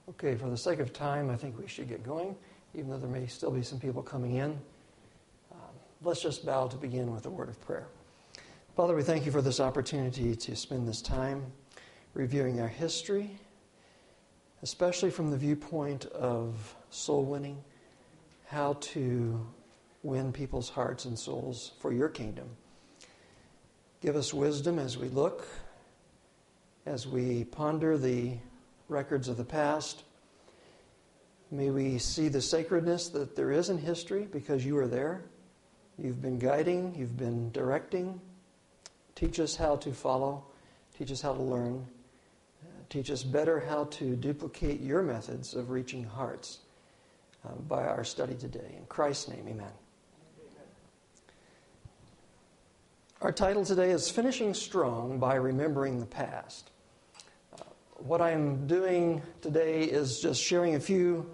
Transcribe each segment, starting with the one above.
Okay, for the sake of time, I think we should get going, even though there may still be some people coming in. Let's just bow to begin with a word of prayer. Father, we thank you for this opportunity to spend this time reviewing our history, especially from the viewpoint of soul winning, how to win people's hearts and souls for your kingdom. Give us wisdom as we look, as we ponder the records of the past. May we see the sacredness that there is in history because you are there. You've been guiding, you've been directing. Teach us how to follow, teach us how to learn, teach us better how to duplicate your methods of reaching hearts by our study today. In Christ's name, amen. Our title today is Finishing Strong by Remembering the Past. What I am doing today is just sharing a few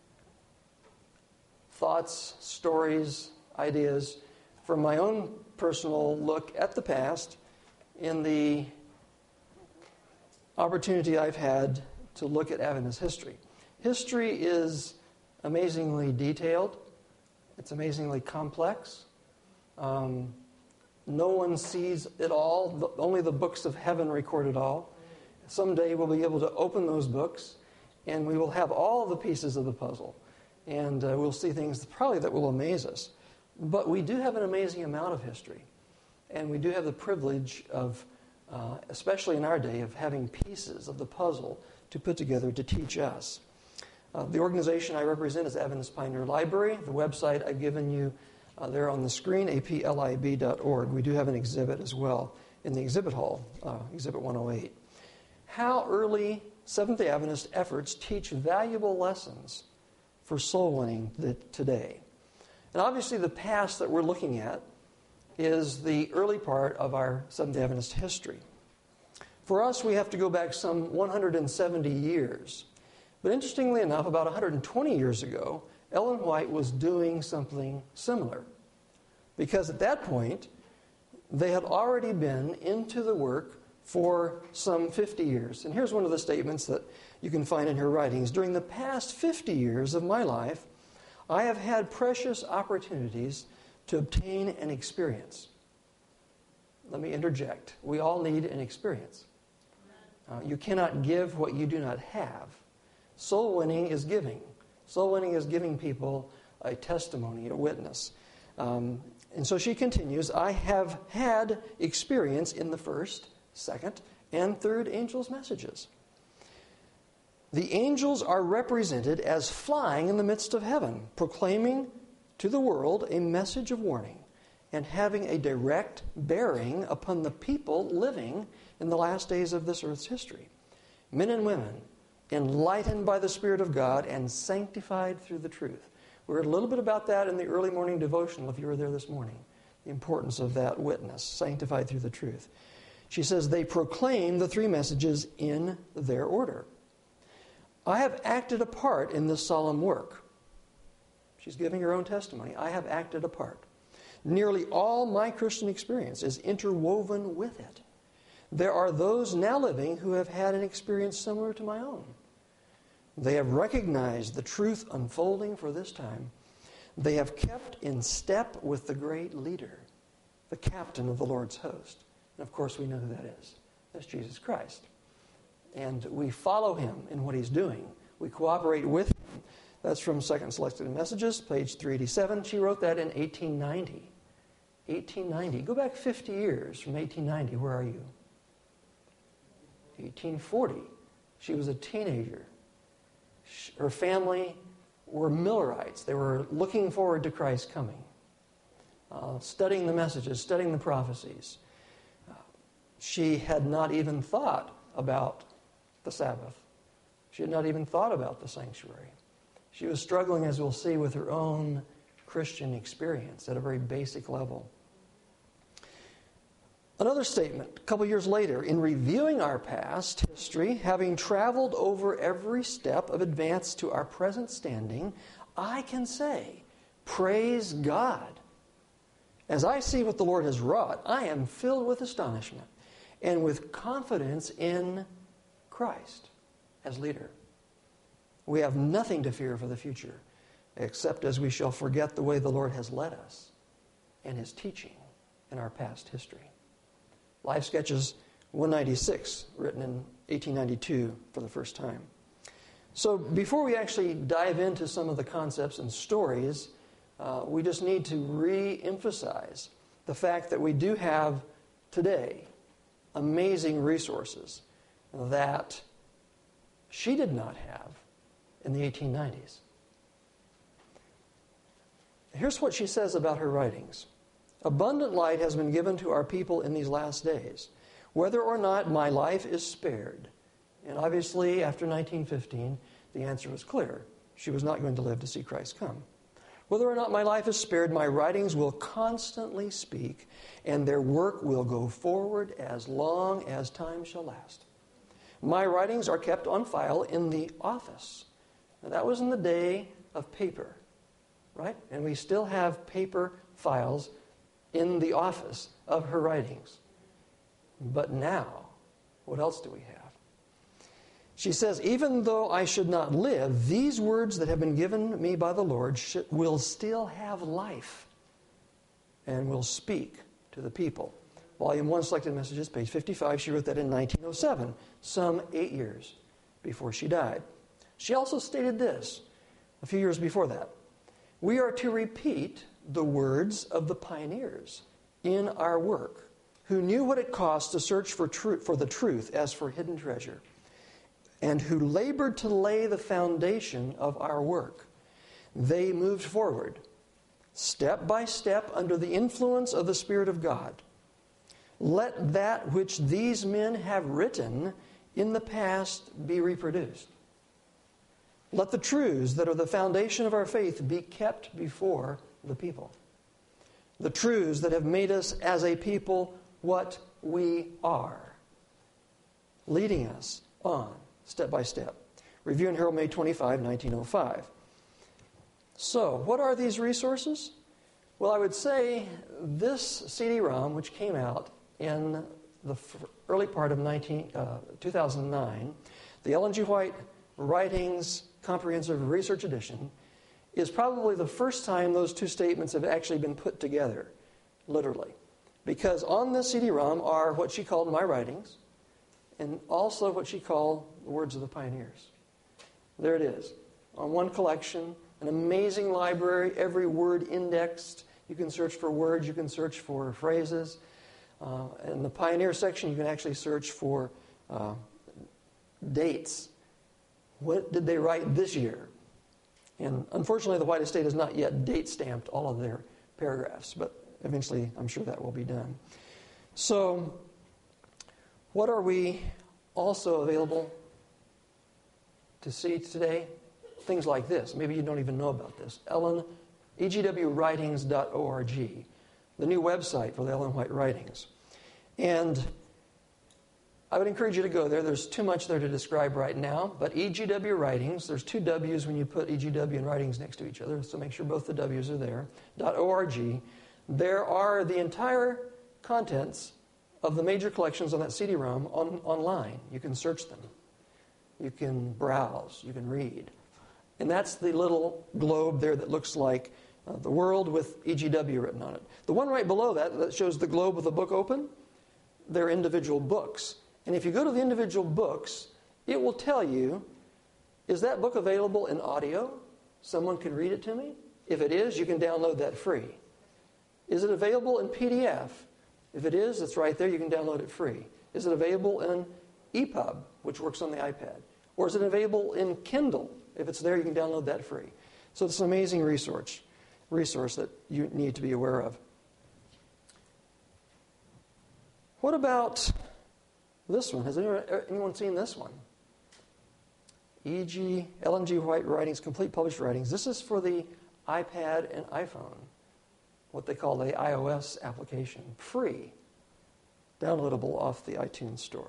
thoughts, stories, ideas from my own personal look at the past in the opportunity I've had to look at Adventist history. History is amazingly detailed. It's amazingly complex. No one sees it all. Only the books of heaven record it all. Someday we'll be able to open those books and we will have all the pieces of the puzzle. And we'll see things probably that will amaze us. But we do have an amazing amount of history. And we do have the privilege of, especially in our day, of having pieces of the puzzle to put together to teach us. The organization I represent is Adventist Pioneer Library. The website I've given you there on the screen, aplib.org. We do have an exhibit as well in the exhibit hall, Exhibit 108. How early Seventh-day Adventist efforts teach valuable lessons for soul winning today. And obviously the past that we're looking at is the early part of our Seventh-day Adventist history. For us, we have to go back some 170 years. But interestingly enough, about 120 years ago, Ellen White was doing something similar. Because at that point, they had already been into the work for some 50 years. And here's one of the statements that you can find in her writings. During the past 50 years of my life, I have had precious opportunities to obtain an experience. Let me interject. We all need an experience. You cannot give what you do not have. Soul winning is giving. Soul winning is giving people a testimony, a witness. And so she continues, I have had experience in the first, second, and third angels' messages. The angels are represented as flying in the midst of heaven, proclaiming to the world a message of warning and having a direct bearing upon the people living in the last days of this earth's history. Men and women, enlightened by the Spirit of God and sanctified through the truth. We heard a little bit about that in the early morning devotional, if you were there this morning. The importance of that witness, sanctified through the truth. She says, they proclaim the three messages in their order. I have acted a part in this solemn work. She's giving her own testimony. I have acted a part. Nearly all my Christian experience is interwoven with it. There are those now living who have had an experience similar to my own. They have recognized the truth unfolding for this time. They have kept in step with the great leader, the captain of the Lord's host. And of course we know who that is. That's Jesus Christ. And we follow him in what he's doing. We cooperate with him. That's from Second Selected Messages, page 387. She wrote that in 1890. 1890. Go back 50 years from 1890. Where are you? 1840. She was a teenager. Her family were Millerites. They were looking forward to Christ's coming. Studying the messages, studying the prophecies. She had not even thought about the Sabbath. She had not even thought about the sanctuary. She was struggling, as we'll see, with her own Christian experience at a very basic level. Another statement, a couple years later, in reviewing our past history, having traveled over every step of advance to our present standing, I can say, praise God. As I see what the Lord has wrought, I am filled with astonishment and with confidence in Christ as leader. We have nothing to fear for the future, except as we shall forget the way the Lord has led us and His teaching in our past history. Life Sketches 196, written in 1892 for the first time. So before we actually dive into some of the concepts and stories, we just need to re-emphasize the fact that we do have today amazing resources that she did not have in the 1890s. Here's what she says about her writings. Abundant light has been given to our people in these last days, whether or not my life is spared. And obviously, after 1915, the answer was clear. She was not going to live to see Christ come. Whether or not my life is spared, my writings will constantly speak, and their work will go forward as long as time shall last. My writings are kept on file in the office. Now, that was in the day of paper, right? And we still have paper files in the office of her writings. But now, what else do we have? She says, even though I should not live, these words that have been given me by the Lord will still have life and will speak to the people. Volume 1, Selected Messages, page 55. She wrote that in 1907, some 8 years before she died. She also stated this a few years before that. We are to repeat the words of the pioneers in our work, who knew what it cost to search for the truth as for hidden treasure, and who labored to lay the foundation of our work. They moved forward, step by step, under the influence of the Spirit of God. Let that which these men have written in the past be reproduced. Let the truths that are the foundation of our faith be kept before the people. The truths that have made us as a people what we are, leading us on step by step. Review and Herald, May 25, 1905. So, what are these resources? Well, I would say this CD-ROM, which came out in the early part of 2009, the Ellen G. White Writings Comprehensive Research Edition, is probably the first time those two statements have actually been put together, literally. Because on this CD-ROM are what she called my writings, and also what she called the words of the pioneers. There it is, on one collection, an amazing library, every word indexed. You can search for words, you can search for phrases. In the pioneer section, you can actually search for dates. What did they write this year? And unfortunately, the White Estate has not yet date-stamped all of their paragraphs, but eventually I'm sure that will be done. So, what are we also available to see today? Things like this. Maybe you don't even know about this. EGWWritings.org, the new website for the Ellen White Writings. And I would encourage you to go there. There's too much there to describe right now, but EGW Writings, there's two W's when you put EGW and Writings next to each other, so make sure both the W's are there, .org. There are the entire contents of the major collections on that CD-ROM online. You can search them. You can browse. You can read. And that's the little globe there that looks like the world with EGW written on it. The one right below that shows the globe with a book open, they're individual books. And if you go to the individual books, it will tell you, is that book available in audio? Someone can read it to me? If it is, you can download that free. Is it available in PDF? If it is, it's right there. You can download it free. Is it available in EPUB, which works on the iPad? Or is it available in Kindle? If it's there, you can download that free. So it's an amazing resource that you need to be aware of. What about this one? Has anyone seen this one? Ellen G. White Writings, Complete Published Writings. This is for the iPad and iPhone, what they call the iOS application. Free. Downloadable off the iTunes Store.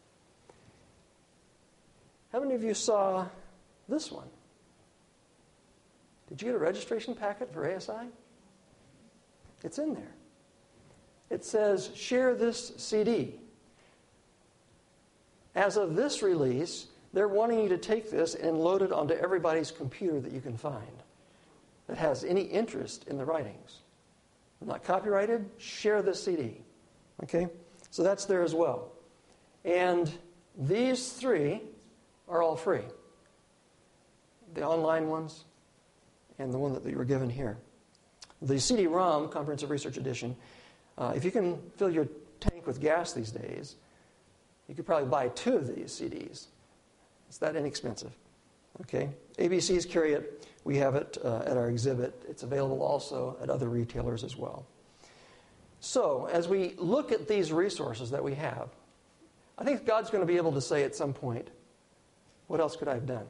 How many of you saw this one? Did you get a registration packet for ASI? It's in there. It says, share this CD. As of this release, They're wanting you to take this and load it onto everybody's computer that you can find that has any interest in the writings. Not copyrighted, share this CD. Okay? So that's there as well. And these three are all free. The online ones and the one that you were given here. The CD-ROM, Comprehensive Research Edition, if you can fill your tank with gas these days, you could probably buy 2 of these CDs. It's that inexpensive. Okay? ABCs carry it. We have it at our exhibit. It's available also at other retailers as well. So, as we look at these resources that we have, I think God's going to be able to say at some point, what else could I have done?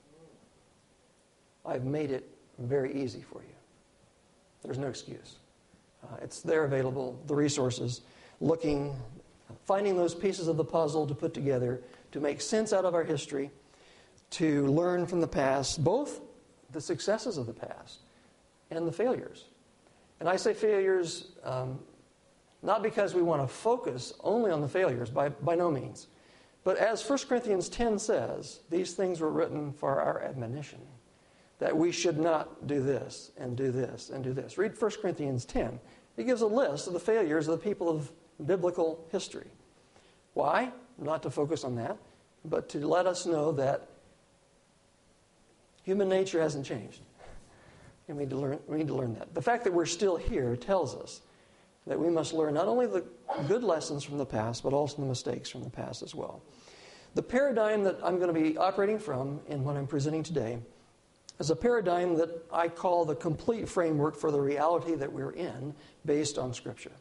I've made it very easy for you. There's no excuse. It's there available, the resources, finding those pieces of the puzzle to put together, to make sense out of our history, to learn from the past, both the successes of the past and the failures. And I say failures not because we want to focus only on the failures, by no means. But as 1 Corinthians 10 says, these things were written for our admonition, that we should not do this and do this and do this. Read 1 Corinthians 10. It gives a list of the failures of the people of biblical history. Why? Not to focus on that, but to let us know that human nature hasn't changed. And we need to learn that. The fact that we're still here tells us that we must learn not only the good lessons from the past, but also the mistakes from the past as well. The paradigm that I'm going to be operating from in what I'm presenting today is a paradigm that I call the complete framework for the reality that we're in based on Scripture.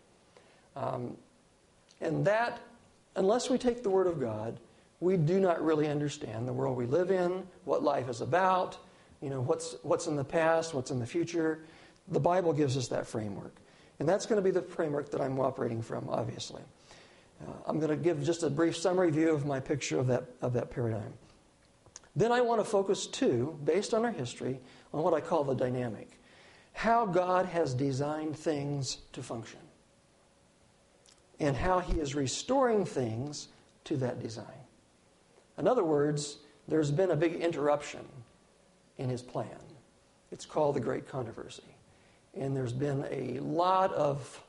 And that, unless we take the Word of God, we do not really understand the world we live in, what life is about, what's in the past, what's in the future. The Bible gives us that framework. And that's going to be the framework that I'm operating from, obviously. I'm going to give just a brief summary view of my picture of that paradigm. Then I want to focus, too, based on our history, on what I call the dynamic. How God has designed things to function. And how He is restoring things to that design. In other words, there's been a big interruption in His plan. It's called the Great Controversy. And there's been a lot of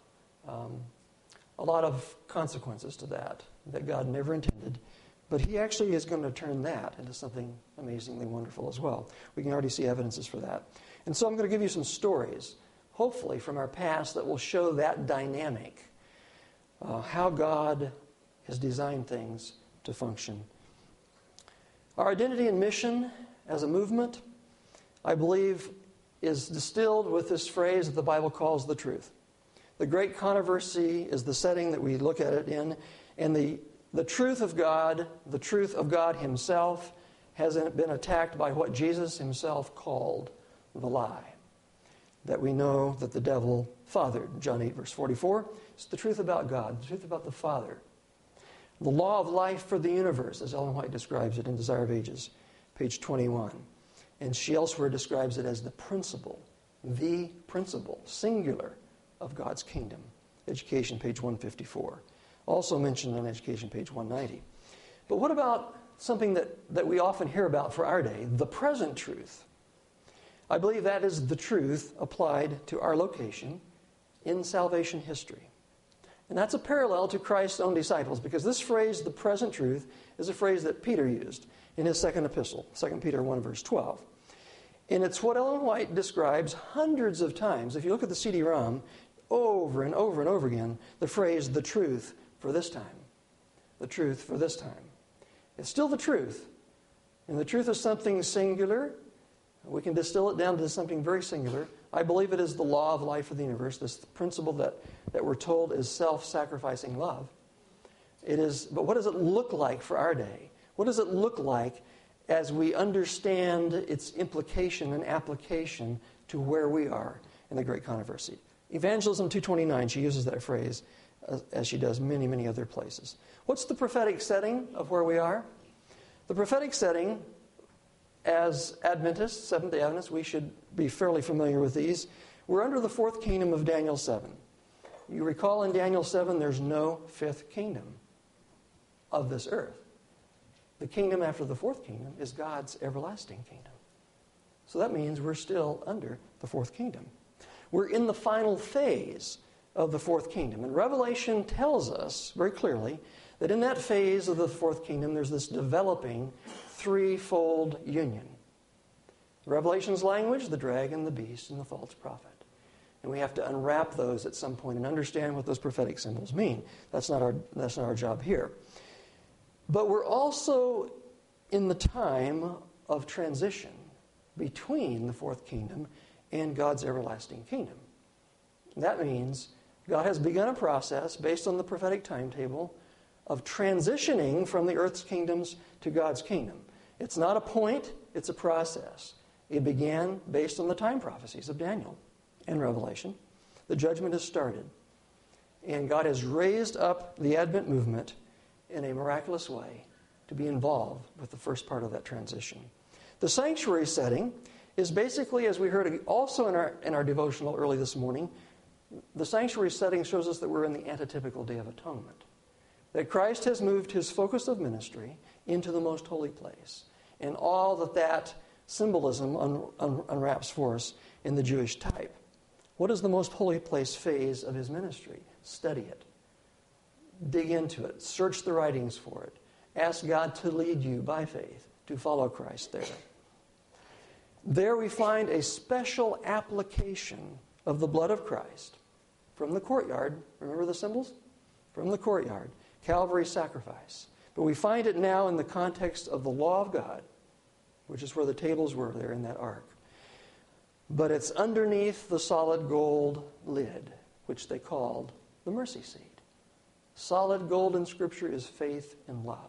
consequences to that God never intended. But He actually is going to turn that into something amazingly wonderful as well. We can already see evidences for that. And so I'm going to give you some stories, hopefully from our past, that will show that dynamic, how God has designed things to function. Our identity and mission as a movement, I believe, is distilled with this phrase that the Bible calls the truth. The Great Controversy is the setting that we look at it in, and the truth of God Himself, has been attacked by what Jesus Himself called the lie. That we know that the devil fathered. John 8, verse 44. It's the truth about God, the truth about the Father. The law of life for the universe, as Ellen White describes it in Desire of Ages, page 21. And she elsewhere describes it as the principle, singular, of God's kingdom. Education, page 154. Also mentioned on Education, page 190. But what about something that we often hear about for our day, the present truth? I believe that is the truth applied to our location in salvation history. And that's a parallel to Christ's own disciples, because this phrase, the present truth, is a phrase that Peter used in his second epistle, 2 Peter 1, verse 12. And it's what Ellen White describes hundreds of times. If you look at the CD-ROM, over and over and over again, the phrase, the truth for this time. The truth for this time. It's still the truth. And the truth is something singular. We can distill it down to something very singular. I believe it is the law of life of the universe, this principle that we're told is self-sacrificing love. It is, but what does it look like for our day? What does it look like as we understand its implication and application to where we are in the Great Controversy? Evangelism 2:29, she uses that phrase as she does many, many other places. What's the prophetic setting of where we are? The prophetic setting, as Adventists, Seventh-day Adventists, we should be fairly familiar with these. We're under the fourth kingdom of Daniel 7. You recall in Daniel 7, there's no fifth kingdom of this earth. The kingdom after the fourth kingdom is God's everlasting kingdom. So that means we're still under the fourth kingdom. We're in the final phase of the fourth kingdom. And Revelation tells us very clearly that in that phase of the fourth kingdom, there's this developing threefold union. Revelation's language, the dragon, the beast, and the false prophet. And we have to unwrap those at some point and understand what those prophetic symbols mean. That's not our job here. But we're also in the time of transition between the fourth kingdom and God's everlasting kingdom. That means God has begun a process based on the prophetic timetable of transitioning from the earth's kingdoms to God's kingdom. It's not a point, it's a process. It began based on the time prophecies of Daniel and Revelation. The judgment has started. And God has raised up the Advent movement in a miraculous way to be involved with the first part of that transition. The sanctuary setting is basically, as we heard also in our devotional early this morning, the sanctuary setting shows us that we're in the antitypical Day of Atonement. That Christ has moved his focus of ministry into the most holy place. And all that symbolism unwraps for us in the Jewish type. What is the most holy place phase of his ministry? Study it. Dig into it. Search the writings for it. Ask God to lead you by faith to follow Christ there. There we find a special application of the blood of Christ from the courtyard. Remember the symbols? From the courtyard. Calvary's sacrifice. But we find it now in the context of the law of God, which is where the tables were there in that ark. But it's underneath the solid gold lid, which they called the mercy seat. Solid gold in Scripture is faith and love.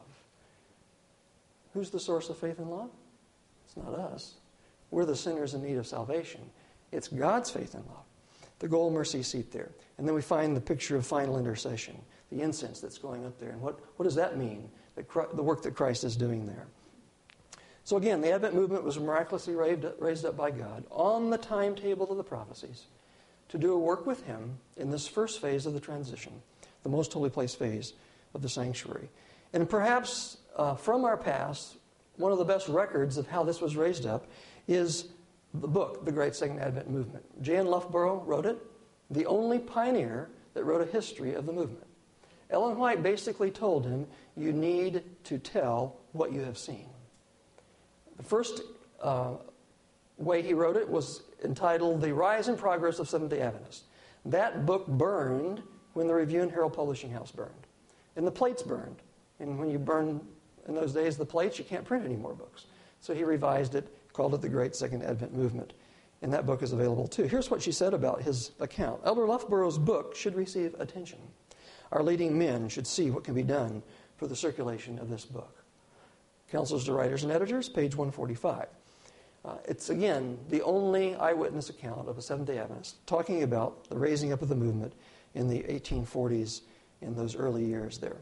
Who's the source of faith and love? It's not us. We're the sinners in need of salvation. It's God's faith and love. The gold mercy seat there. And then we find the picture of final intercession, the incense that's going up there. And what does that mean, the work that Christ is doing there? So again, the Advent movement was miraculously raised up by God on the timetable of the prophecies to do a work with him in this first phase of the transition, the most holy place phase of the sanctuary. And perhaps from our past, one of the best records of how this was raised up is the book, The Great Second Advent Movement. J.N. Loughborough wrote it, the only pioneer that wrote a history of the movement. Ellen White basically told him, you need to tell what you have seen. The first way he wrote it was entitled The Rise and Progress of Seventh-day Adventists. That book burned when the Review and Herald Publishing House burned. And the plates burned. And when you burn, in those days, the plates, you can't print any more books. So he revised it, called it The Great Second Advent Movement. And that book is available too. Here's what she said about his account. Elder Loughborough's book should receive attention. Our leading men should see what can be done for the circulation of this book. Counsels to Writers and Editors, page 145. It's, again, the only eyewitness account of a Seventh-day Adventist talking about the raising up of the movement in the 1840s, in those early years there.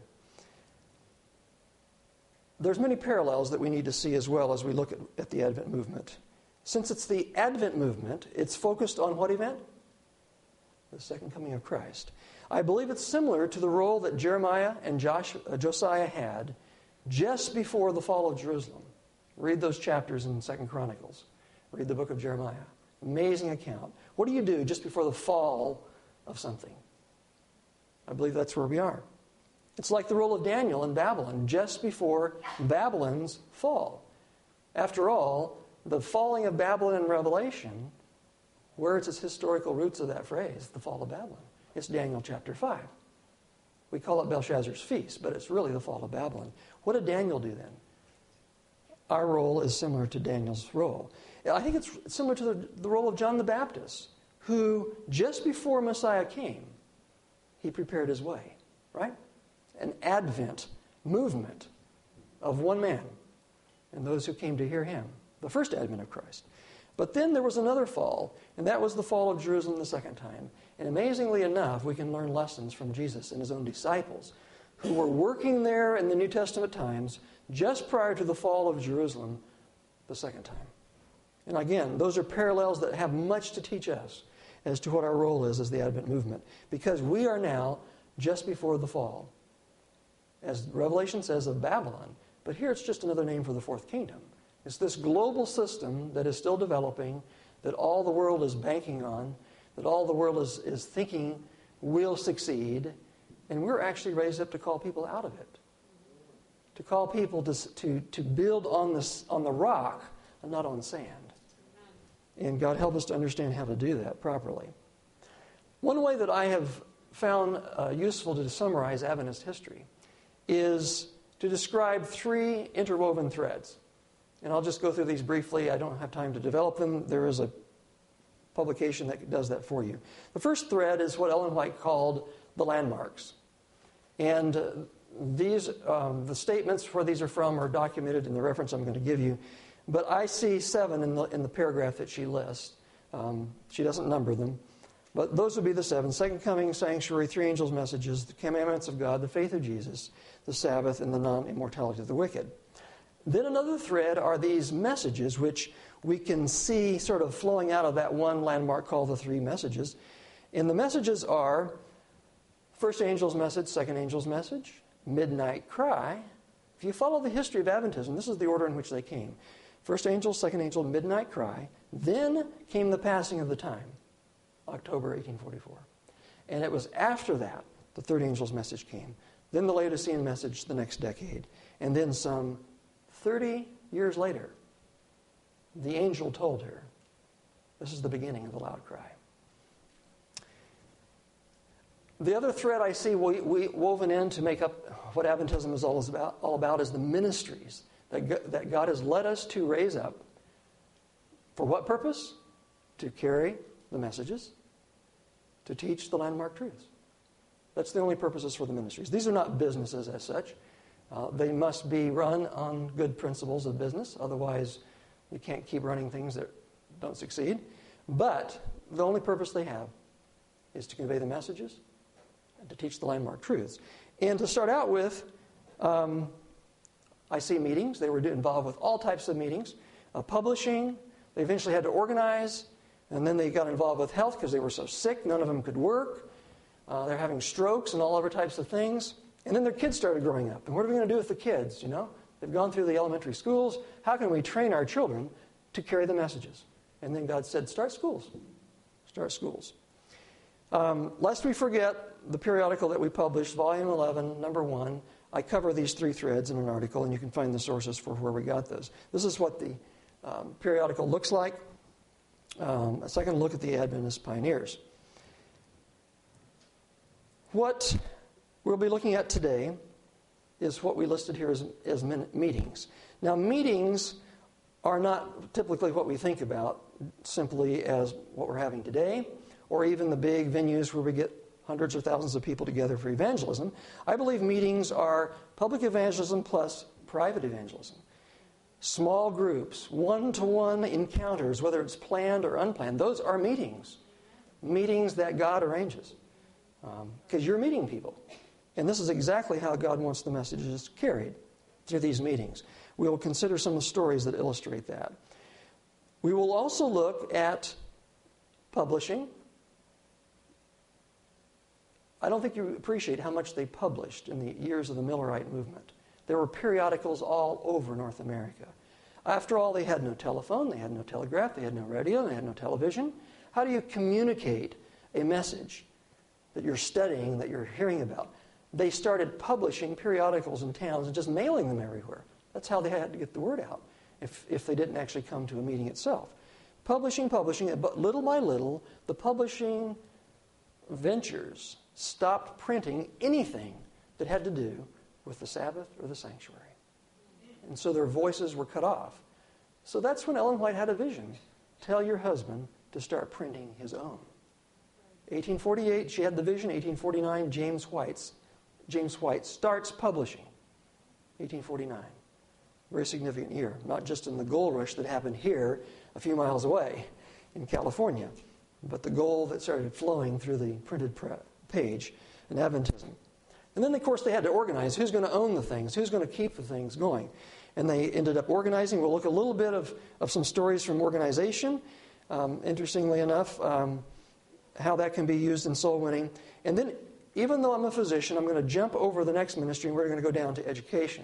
There's many parallels that we need to see as well as we look at the Advent movement. Since it's the Advent movement, it's focused on what event? The second coming of Christ. I believe it's similar to the role that Jeremiah and Josiah had just before the fall of Jerusalem. Read those chapters in 2 Chronicles. Read the book of Jeremiah. Amazing account. What do you do just before the fall of something? I believe that's where we are. It's like the role of Daniel in Babylon just before Babylon's fall. After all, the falling of Babylon in Revelation, where is its historical roots of that phrase, the fall of Babylon? It's Daniel chapter 5. We call it Belshazzar's feast, but it's really the fall of Babylon. What did Daniel do then? Our role is similar to Daniel's role. I think it's similar to the role of John the Baptist, who just before Messiah came, he prepared his way, right? An Advent movement of one man and those who came to hear him, the first advent of Christ. But then there was another fall, and that was the fall of Jerusalem the second time. And amazingly enough, we can learn lessons from Jesus and his own disciples who were working there in the New Testament times just prior to the fall of Jerusalem the second time. And again, those are parallels that have much to teach us as to what our role is as the Advent movement, because we are now just before the fall. As Revelation says of Babylon, But here it's just another name for the fourth kingdom. It's this global system that is still developing, that all the world is banking on, that all the world is thinking will succeed, and we're actually raised up to call people out of it. To call people to build on the rock and not on sand. And God help us to understand how to do that properly. One way that I have found useful to summarize Adventist history is to describe three interwoven threads. And I'll just go through these briefly. I don't have time to develop them. There is a publication that does that for you. The first thread is what Ellen White called the landmarks. And these, the statements where these are from are documented in the reference I'm going to give you. But I see 7 in the paragraph that she lists. She doesn't number them. But those would be the 7. Second coming, sanctuary, 3 angels' messages, the commandments of God, the faith of Jesus, the Sabbath, and the non-immortality of the wicked. Then another thread are these messages, which we can see sort of flowing out of that one landmark called the 3 messages. And the messages are first angel's message, second angel's message, midnight cry. If you follow the history of Adventism, this is the order in which they came. First angel, second angel, midnight cry. Then came the passing of the time, October 1844. And it was after that the third angel's message came. Then the Laodicean message the next decade. And then some 30 years later, the angel told her, this is the beginning of the loud cry. The other thread I see woven in to make up what Adventism is all about is the ministries that God has led us to raise up. For what purpose? To carry the messages, to teach the landmark truths. That's the only purposes for the ministries. These are not businesses as such. They must be run on good principles of business. Otherwise, you can't keep running things that don't succeed. But the only purpose they have is to convey the messages and to teach the landmark truths. And to start out with, I see meetings. They were involved with all types of meetings. Publishing. They eventually had to organize. And then they got involved with health because they were so sick. None of them could work. They're having strokes and all other types of things. And then their kids started growing up. And what are we going to do with the kids, you know? They've gone through the elementary schools. How can we train our children to carry the messages? And then God said, start schools. Start schools. Lest we forget, the periodical that we published, Volume 11, Number 1, I cover these 3 threads in an article, and you can find the sources for where we got those. This is what the periodical looks like. A second look at the Adventist pioneers. What we'll be looking at today is what we listed here as meetings. Now, meetings are not typically what we think about simply as what we're having today, or even the big venues where we get hundreds or thousands of people together for evangelism. I believe meetings are public evangelism plus private evangelism. Small groups, one-to-one encounters, whether it's planned or unplanned, those are meetings. Meetings that God arranges. Because you're meeting people. And this is exactly how God wants the messages carried, through these meetings. We will consider some of the stories that illustrate that. We will also look at publishing. I don't think you appreciate how much they published in the years of the Millerite movement. There were periodicals all over North America. After all, they had no telephone, they had no telegraph, they had no radio, they had no television. How do you communicate a message that you're studying, that you're hearing about? They started publishing periodicals in towns and just mailing them everywhere. That's how they had to get the word out if they didn't actually come to a meeting itself. Publishing, but little by little, the publishing ventures stopped printing anything that had to do with the Sabbath or the sanctuary. And so their voices were cut off. So that's when Ellen White had a vision. Tell your husband to start printing his own. 1848, she had the vision. 1849, James White starts publishing. 1849. Very significant year. Not just in the gold rush that happened here a few miles away in California, but the gold that started flowing through the printed page in Adventism. And then, of course, they had to organize who's going to own the things, who's going to keep the things going. And they ended up organizing. We'll look a little bit of some stories from organization. Interestingly enough, how that can be used in soul winning. And then, even though I'm a physician, I'm going to jump over the next ministry and we're going to go down to education.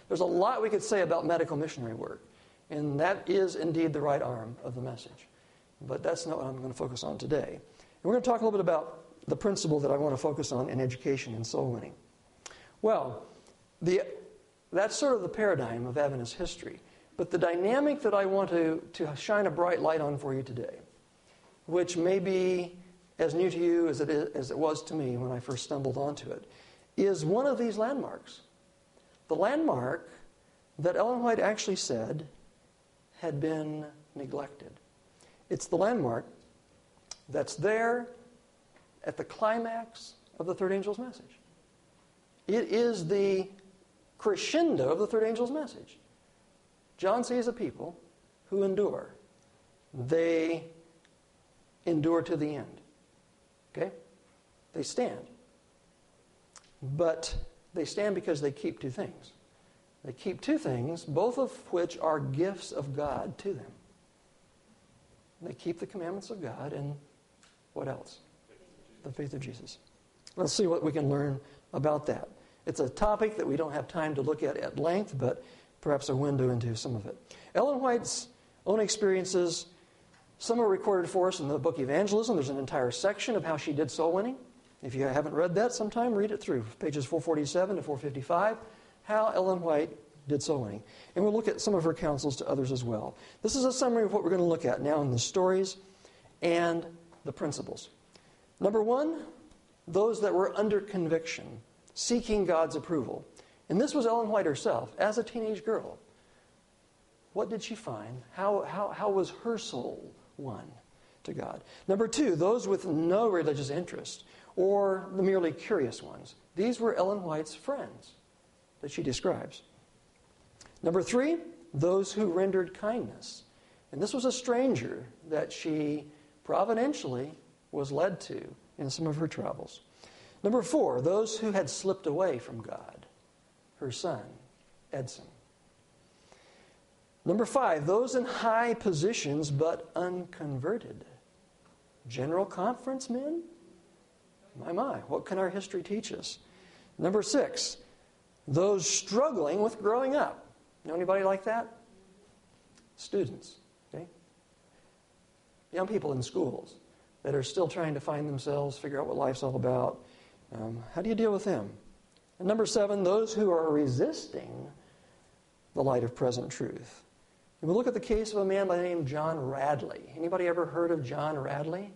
There's a lot we could say about medical missionary work, and that is indeed the right arm of the message. But that's not what I'm going to focus on today. And we're going to talk a little bit about the principle that I want to focus on in education and soul winning. Well, that's sort of the paradigm of Adventist history. But the dynamic that I want to shine a bright light on for you today, which may be as new to you as it was to me when I first stumbled onto it, is one of these landmarks. The landmark that Ellen White actually said had been neglected. It's the landmark that's there at the climax of the third angel's message. It is the crescendo of the third angel's message. John sees a people who endure. They endure to the end. Okay? They stand. But they stand because they keep two things. They keep two things, both of which are gifts of God to them. They keep the commandments of God and what else? The faith of Jesus. Let's see what we can learn about that. It's a topic that we don't have time to look at length, but perhaps a window into some of it. Ellen White's own experiences, some are recorded for us in the book Evangelism. There's an entire section of how she did soul winning. If you haven't read that sometime, read it through. Pages 447 to 455, how Ellen White did soul winning. And we'll look at some of her counsels to others as well. This is a summary of what we're going to look at now in the stories and the principles. Number one, those that were under conviction, seeking God's approval. And this was Ellen White herself, as a teenage girl. What did she find? How was her soul won to God? Number two, those with no religious interest, or the merely curious ones. These were Ellen White's friends that she describes. Number three, those who rendered kindness. And this was a stranger that she providentially was led to in some of her travels. Number four, those who had slipped away from God. Her son, Edson. Number five, those in high positions but unconverted. General conference men? My, what can our history teach us? Number six, those struggling with growing up. Know anybody like that? Students, okay? Young people in schools that are still trying to find themselves, figure out what life's all about. How do you deal with them? And number seven, those who are resisting the light of present truth. And we'll look at the case of a man by the name of John Radley. Anybody ever heard of John Radley?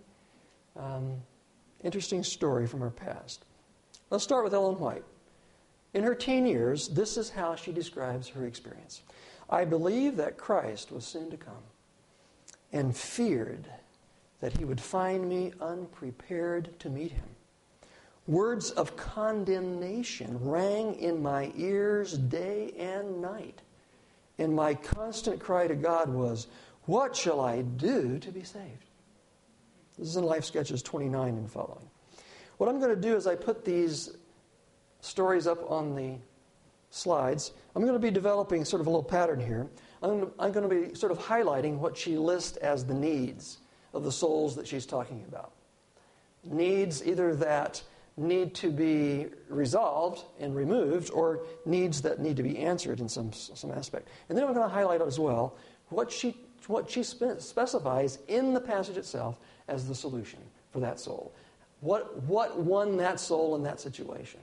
Interesting story from her past. Let's start with Ellen White. In her teen years, this is how she describes her experience. I believed that Christ was soon to come and feared that he would find me unprepared to meet him. Words of condemnation rang in my ears day and night. And my constant cry to God was, what shall I do to be saved? This is in Life Sketches 29 and following. What I'm going to do is I put these stories up on the slides. I'm going to be developing sort of a little pattern here. I'm going to be sort of highlighting what she lists as the needs of the souls that she's talking about. Needs either that need to be resolved and removed, or needs that need to be answered in some aspect. And then I'm going to highlight as well what she specifies in the passage itself as the solution for that soul. What won that soul in that situation?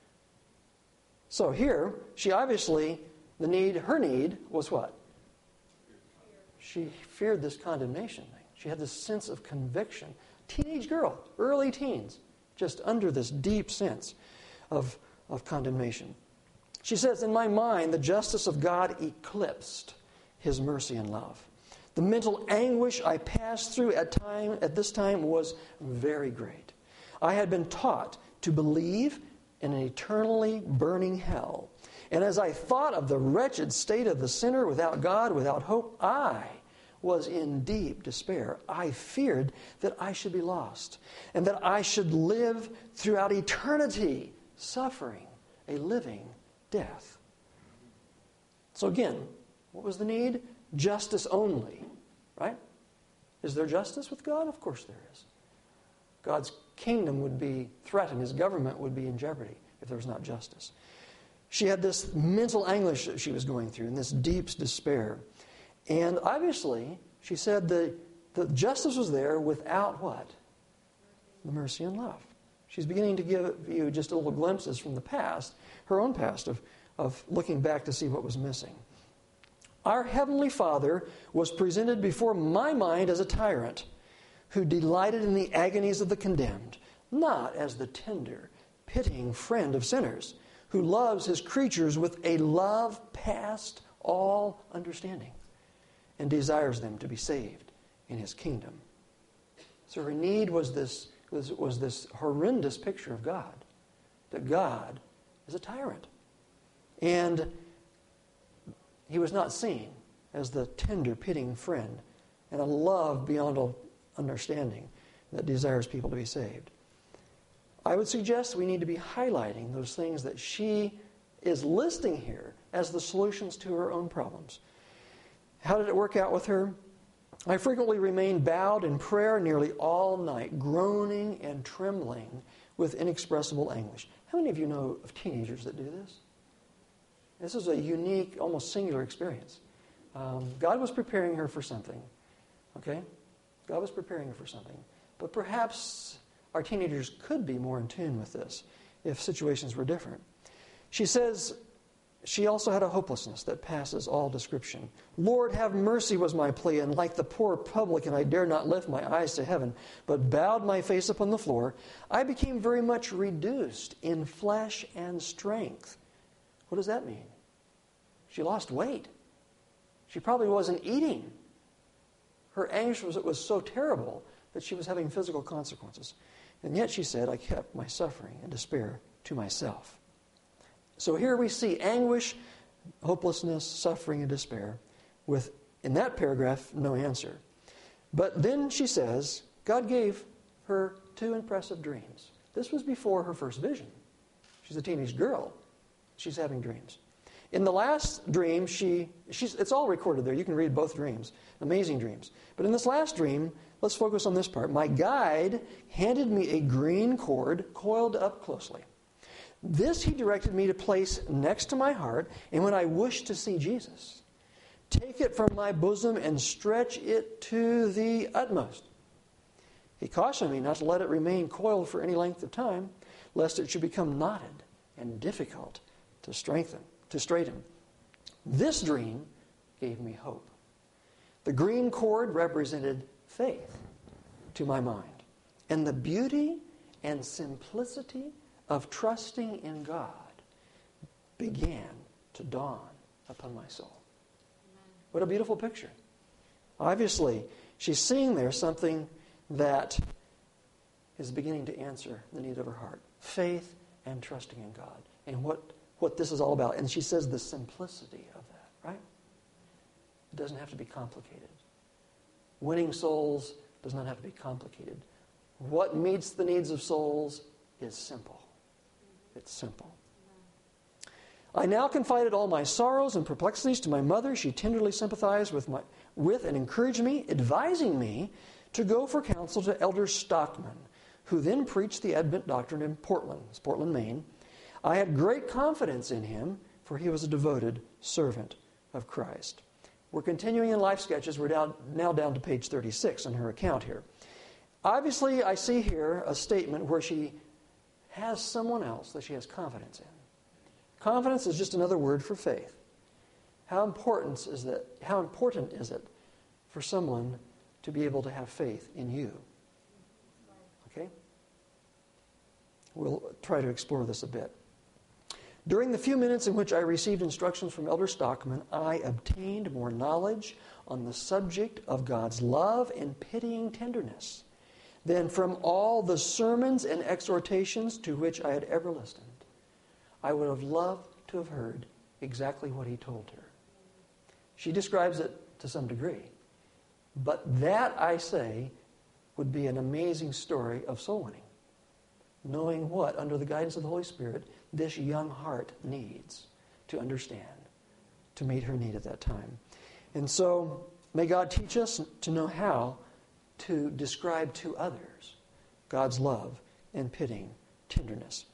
So here, she obviously, her need was what? She feared this condemnation thing. She had this sense of conviction. Teenage girl, early teens, just under this deep sense of condemnation. She says, in my mind, the justice of God eclipsed his mercy and love. The mental anguish I passed through at this time was very great. I had been taught to believe in an eternally burning hell. And as I thought of the wretched state of the sinner without God, without hope, I was in deep despair. I feared that I should be lost and that I should live throughout eternity suffering a living death. So again, what was the need? Justice only, right? Is there justice with God? Of course there is. God's kingdom would be threatened. His government would be in jeopardy if there was not justice. She had this mental anguish that she was going through and this deep despair. And obviously, she said the justice was there without what? The mercy and love. She's beginning to give you just a little glimpses from the past, her own past, of looking back to see what was missing. Our Heavenly Father was presented before my mind as a tyrant who delighted in the agonies of the condemned, not as the tender, pitying friend of sinners, who loves his creatures with a love past all understanding and desires them to be saved in his kingdom. So her need was this horrendous picture of God, that God is a tyrant. And he was not seen as the tender, pitying friend and a love beyond all understanding that desires people to be saved. I would suggest we need to be highlighting those things that she is listing here as the solutions to her own problems. How did it work out with her? I frequently remained bowed in prayer nearly all night, groaning and trembling with inexpressible anguish. How many of you know of teenagers that do this? This is a unique, almost singular experience. God was preparing her for something. Okay? God was preparing her for something. But perhaps our teenagers could be more in tune with this if situations were different. She says she also had a hopelessness that passes all description. Lord, have mercy was my plea, and like the poor publican, I dared not lift my eyes to heaven, but bowed my face upon the floor. I became very much reduced in flesh and strength. What does that mean? She lost weight. She probably wasn't eating. Her anguish was so terrible that she was having physical consequences. And yet she said, I kept my suffering and despair to myself. So here we see anguish, hopelessness, suffering, and despair with, in that paragraph, no answer. But then she says, God gave her 2 impressive dreams. This was before her first vision. She's a teenage girl. She's having dreams. In the last dream, it's all recorded there. You can read both dreams. Amazing dreams. But in this last dream, let's focus on this part. My guide handed me a green cord coiled up closely. This he directed me to place next to my heart, and when I wished to see Jesus, take it from my bosom and stretch it to the utmost. He cautioned me not to let it remain coiled for any length of time, lest it should become knotted and difficult to straighten. This dream gave me hope. The green cord represented faith to my mind, and the beauty and simplicity of trusting in God began to dawn upon my soul. What a beautiful picture. Obviously, she's seeing there something that is beginning to answer the need of her heart. Faith and trusting in God. And what this is all about. And she says the simplicity of that, right? It doesn't have to be complicated. Winning souls does not have to be complicated. What meets the needs of souls is simple. It's simple. I now confided all my sorrows and perplexities to my mother. She tenderly sympathized with and encouraged me, advising me to go for counsel to Elder Stockman, who then preached the Advent doctrine in Portland, Maine. I had great confidence in him, for he was a devoted servant of Christ. We're continuing in Life Sketches. We're now down to page 36 in her account here. Obviously, I see here a statement where she has someone else that she has confidence in. Confidence is just another word for faith. How important is it for someone to be able to have faith in you? Okay? We'll try to explore this a bit. During the few minutes in which I received instructions from Elder Stockman, I obtained more knowledge on the subject of God's love and pitying tenderness than from all the sermons and exhortations to which I had ever listened. I would have loved to have heard exactly what he told her. She describes it to some degree. But that, I say, would be an amazing story of soul winning. Knowing what, under the guidance of the Holy Spirit, this young heart needs to understand, to meet her need at that time. And so, may God teach us to know how to describe to others God's love and pitying tenderness.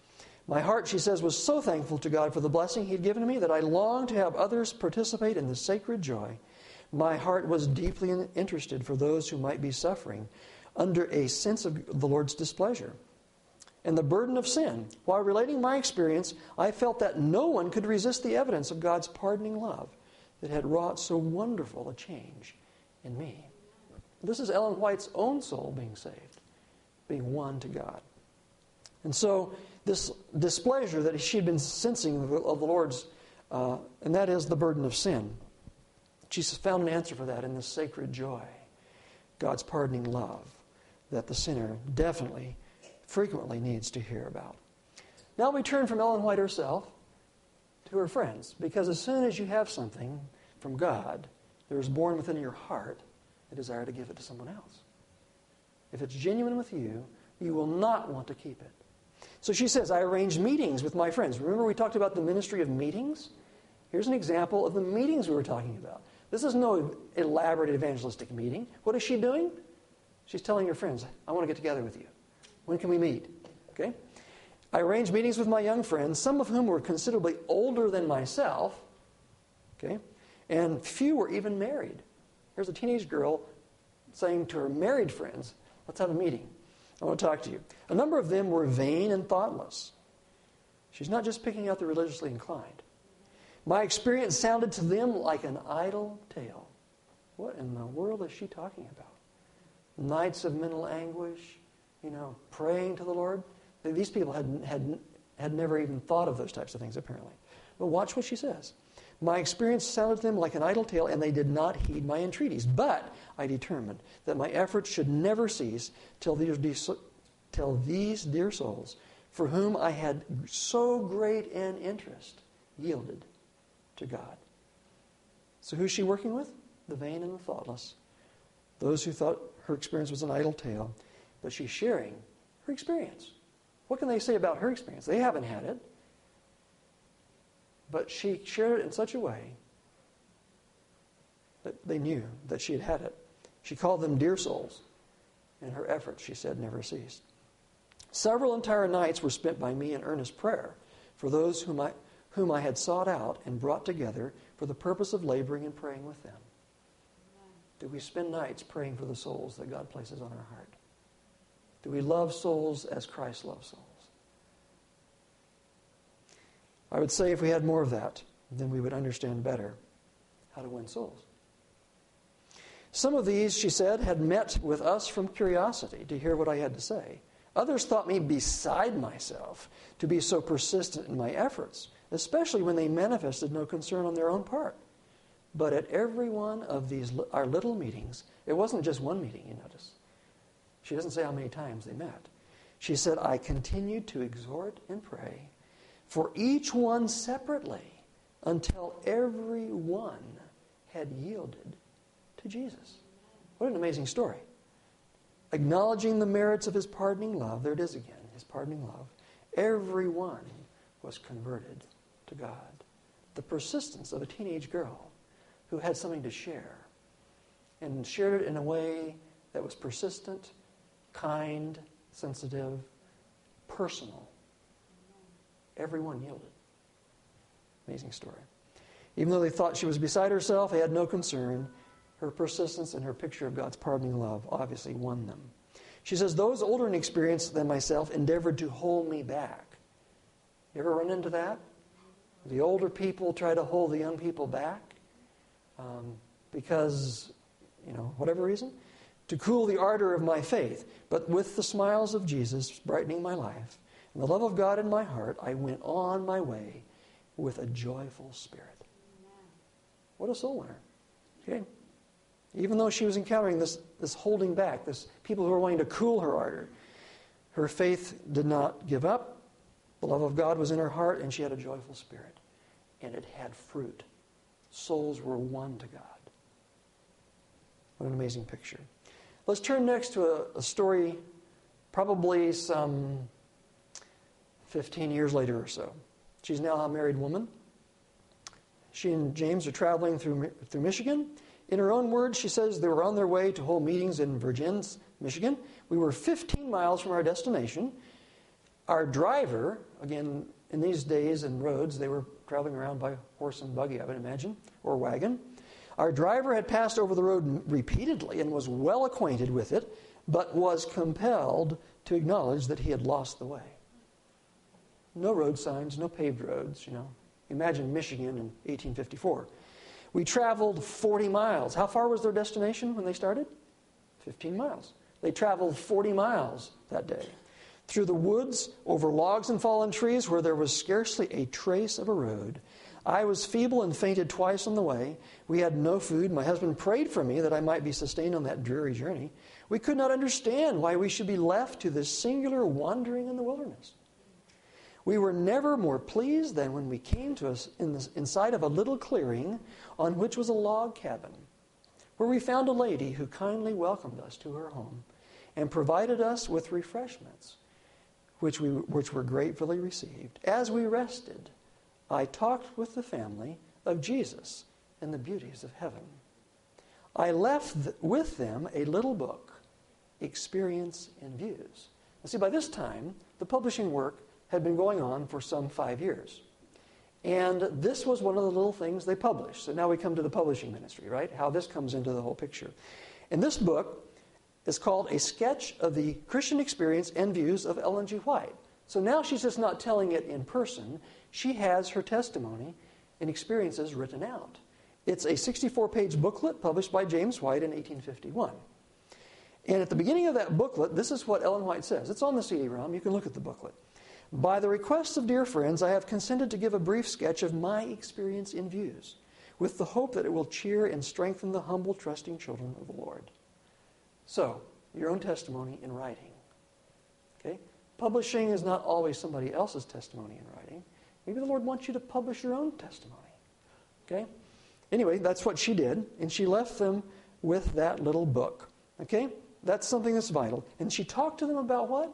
My heart, she says, was so thankful to God for the blessing He'd given me that I longed to have others participate in the sacred joy. My heart was deeply interested for those who might be suffering under a sense of the Lord's displeasure and the burden of sin. While relating my experience, I felt that no one could resist the evidence of God's pardoning love that had wrought so wonderful a change in me. This is Ellen White's own soul being saved, being won to God. And so this displeasure that she'd been sensing of the Lord's, and that is the burden of sin. Jesus found an answer for that in this sacred joy, God's pardoning love that the sinner definitely, frequently needs to hear about. Now we turn from Ellen White herself to her friends, because as soon as you have something from God, there is born within your heart a desire to give it to someone else. If it's genuine with you, you will not want to keep it. So she says, I arranged meetings with my friends. Remember we talked about the ministry of meetings? Here's an example of the meetings we were talking about. This is no elaborate evangelistic meeting. What is she doing? She's telling her friends, I want to get together with you. When can we meet? Okay? I arranged meetings with my young friends, some of whom were considerably older than myself. Okay? And few were even married. Here's a teenage girl saying to her married friends, let's have a meeting. I want to talk to you. A number of them were vain and thoughtless. She's not just picking out the religiously inclined. My experience sounded to them like an idle tale. What in the world is she talking about? Nights of mental anguish, praying to the Lord. These people had never even thought of those types of things, apparently. But watch what she says. My experience sounded to them like an idle tale, and they did not heed my entreaties. But I determined that my efforts should never cease till these dear souls, for whom I had so great an interest, yielded to God. So who's she working with? The vain and the thoughtless. Those who thought her experience was an idle tale. But she's sharing her experience. What can they say about her experience? They haven't had it. But she shared it in such a way that they knew that she had had it. She called them dear souls. And her efforts, she said, never ceased. Several entire nights were spent by me in earnest prayer for those whom I had sought out and brought together for the purpose of laboring and praying with them. Do we spend nights praying for the souls that God places on our heart? Do we love souls as Christ loves souls? I would say if we had more of that, then we would understand better how to win souls. Some of these, she said, had met with us from curiosity to hear what I had to say. Others thought me beside myself to be so persistent in my efforts, especially when they manifested no concern on their own part. But at every one of our little meetings, it wasn't just one meeting, you notice. She doesn't say how many times they met. She said, I continued to exhort and pray for each one separately until every one had yielded to Jesus. What an amazing story. Acknowledging the merits of His pardoning love, there it is again, His pardoning love, everyone was converted to God. The persistence of a teenage girl who had something to share and shared it in a way that was persistent, kind, sensitive, personal. Everyone yielded. Amazing story. Even though they thought she was beside herself, they had no concern. Her persistence and her picture of God's pardoning love obviously won them. She says, those older in experience than myself endeavored to hold me back. You ever run into that? The older people try to hold the young people back because, whatever reason, to cool the ardor of my faith. But with the smiles of Jesus brightening my life and the love of God in my heart, I went on my way with a joyful spirit. What a soul winner. Okay? Even though she was encountering this holding back, this people who were wanting to cool her ardor, her faith did not give up. The love of God was in her heart, and she had a joyful spirit. And it had fruit. Souls were won to God. What an amazing picture. Let's turn next to a story probably some 15 years later or so. She's now a married woman. She and James are traveling through Michigan. In her own words, she says they were on their way to hold meetings in Vergennes, Michigan. We were 15 miles from our destination. Our driver, again, in these days and roads, they were traveling around by horse and buggy, I would imagine, or wagon. Our driver had passed over the road repeatedly and was well acquainted with it, but was compelled to acknowledge that he had lost the way. No road signs, no paved roads, Imagine Michigan in 1854. We traveled 40 miles. How far was their destination when they started? 15 miles. They traveled 40 miles that day. Through the woods, over logs and fallen trees where there was scarcely a trace of a road. I was feeble and fainted twice on the way. We had no food. My husband prayed for me that I might be sustained on that dreary journey. We could not understand why we should be left to this singular wandering in the wilderness. We were never more pleased than when we came to us inside of a little clearing on which was a log cabin, where we found a lady who kindly welcomed us to her home and provided us with refreshments, which were gratefully received. As we rested, I talked with the family of Jesus and the beauties of heaven. I left with them a little book, Experience and Views. Now see, by this time, the publishing work had been going on for some 5 years. And this was one of the little things they published. So now we come to the publishing ministry, right? How this comes into the whole picture. And this book is called A Sketch of the Christian Experience and Views of Ellen G. White. So now she's just not telling it in person. She has her testimony and experiences written out. It's a 64-page booklet published by James White in 1851. And at the beginning of that booklet, this is what Ellen White says. It's on the CD-ROM. You can look at the booklet. By the request of dear friends, I have consented to give a brief sketch of my experience and views, with the hope that it will cheer and strengthen the humble, trusting children of the Lord. So, your own testimony in writing. Okay? Publishing is not always somebody else's testimony in writing. Maybe the Lord wants you to publish your own testimony. Okay? Anyway, that's what she did, and she left them with that little book. Okay? That's something that's vital. And she talked to them about what?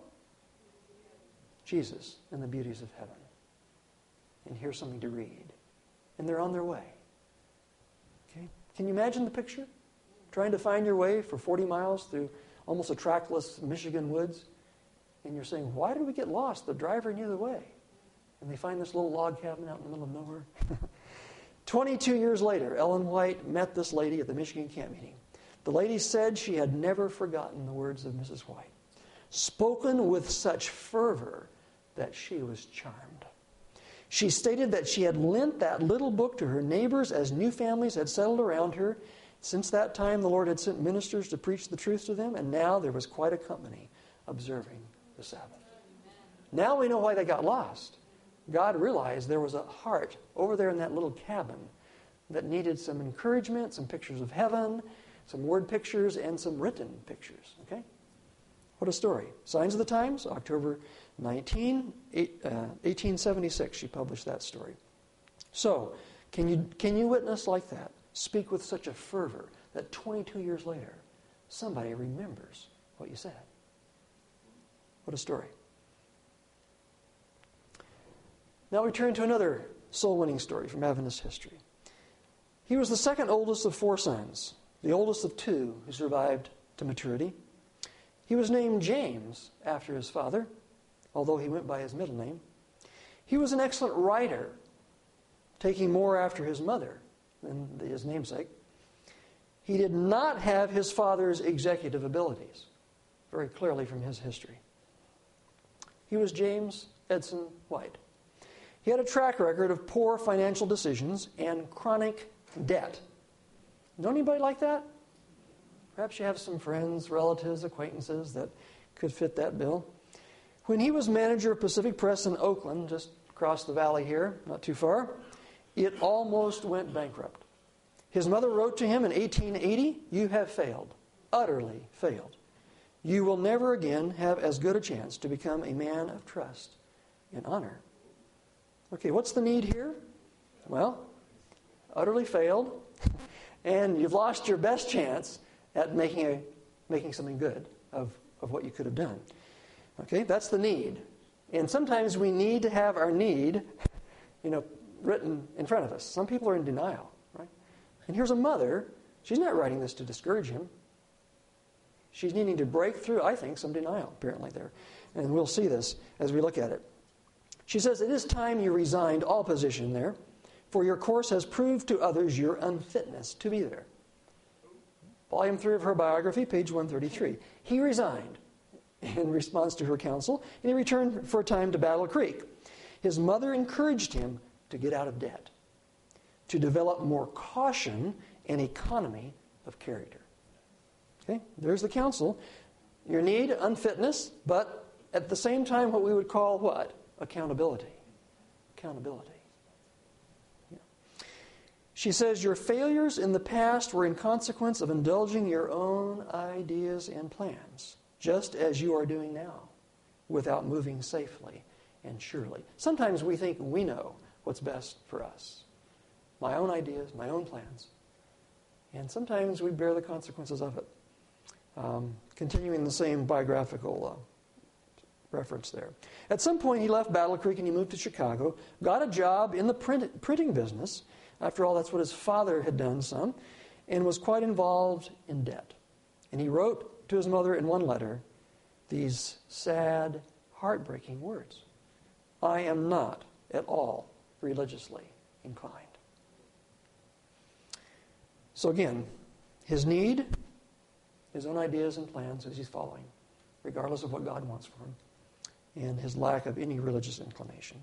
Jesus and the beauties of heaven. And here's something to read. And they're on their way. Okay? Can you imagine the picture? Trying to find your way for 40 miles through almost a trackless Michigan woods. And you're saying, why did we get lost? The driver knew the way. And they find this little log cabin out in the middle of nowhere. 22 years later, Ellen White met this lady at the Michigan camp meeting. The lady said she had never forgotten the words of Mrs. White, spoken with such fervor that she was charmed. She stated that she had lent that little book to her neighbors as new families had settled around her. Since that time, the Lord had sent ministers to preach the truth to them, and now there was quite a company observing the Sabbath. Now we know why they got lost. God realized there was a heart over there in that little cabin that needed some encouragement, some pictures of heaven, some word pictures, and some written pictures. Okay? What a story. Signs of the Times, October 19, 1876, she published that story. So, can you witness like that? Speak with such a fervor that 22 years later, somebody remembers what you said. What a story. Now we turn to another soul-winning story from Adventist history. He was the second oldest of 4 sons, the oldest of 2 who survived to maturity. He was named James after his father, although he went by his middle name. He was an excellent writer, taking more after his mother than his namesake. He did not have his father's executive abilities, very clearly from his history. He was James Edson White. He had a track record of poor financial decisions and chronic debt. Know anybody like that? Perhaps you have some friends, relatives, acquaintances that could fit that bill. When he was manager of Pacific Press in Oakland, just across the valley here, not too far, it almost went bankrupt. His mother wrote to him in 1880, "You have failed, utterly failed. You will never again have as good a chance to become a man of trust and honor." Okay, what's the need here? Well, utterly failed, and you've lost your best chance at making something good of what you could have done. Okay, that's the need. And sometimes we need to have our need, written in front of us. Some people are in denial, right? And here's a mother. She's not writing this to discourage him. She's needing to break through, I think, some denial, apparently, there. And we'll see this as we look at it. She says, "It is time you resigned all position there, for your course has proved to others your unfitness to be there." Volume 3 of her biography, page 133. He resigned in response to her counsel, and he returned for a time to Battle Creek. His mother encouraged him to get out of debt, to develop more caution and economy of character. Okay, there's the counsel. Your need, unfitness, but at the same time what we would call what? Accountability. Accountability. Yeah. She says, "Your failures in the past were in consequence of indulging your own ideas and plans, just as you are doing now, without moving safely and surely." Sometimes we think we know what's best for us. My own ideas, my own plans. And sometimes we bear the consequences of it. Continuing the same biographical reference there. At some point, he left Battle Creek and he moved to Chicago, got a job in the printing business. After all, that's what his father had done some, and was quite involved in debt. And he wrote to his mother in one letter these sad, heartbreaking words: "I am not at all religiously inclined." So again, his need, his own ideas and plans as he's following, regardless of what God wants for him, and his lack of any religious inclination.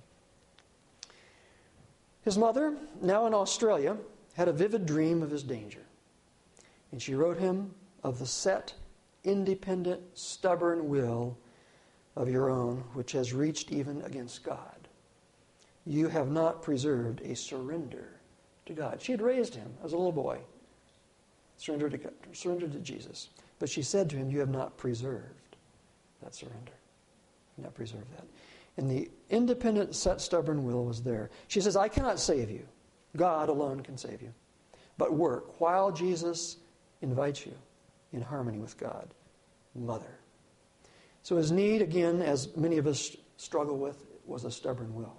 His mother, now in Australia, had a vivid dream of his danger. And she wrote him of the set, independent, stubborn will of your own, which has reached even against God. You have not preserved a surrender to God. She had raised him as a little boy, surrendered to Jesus. But she said to him, you have not preserved that surrender. You have not preserved that. And the independent, set, stubborn will was there. She says, I cannot save you. God alone can save you. But work while Jesus invites you in harmony with God. Mother. So his need, again, as many of us struggle with, was a stubborn will.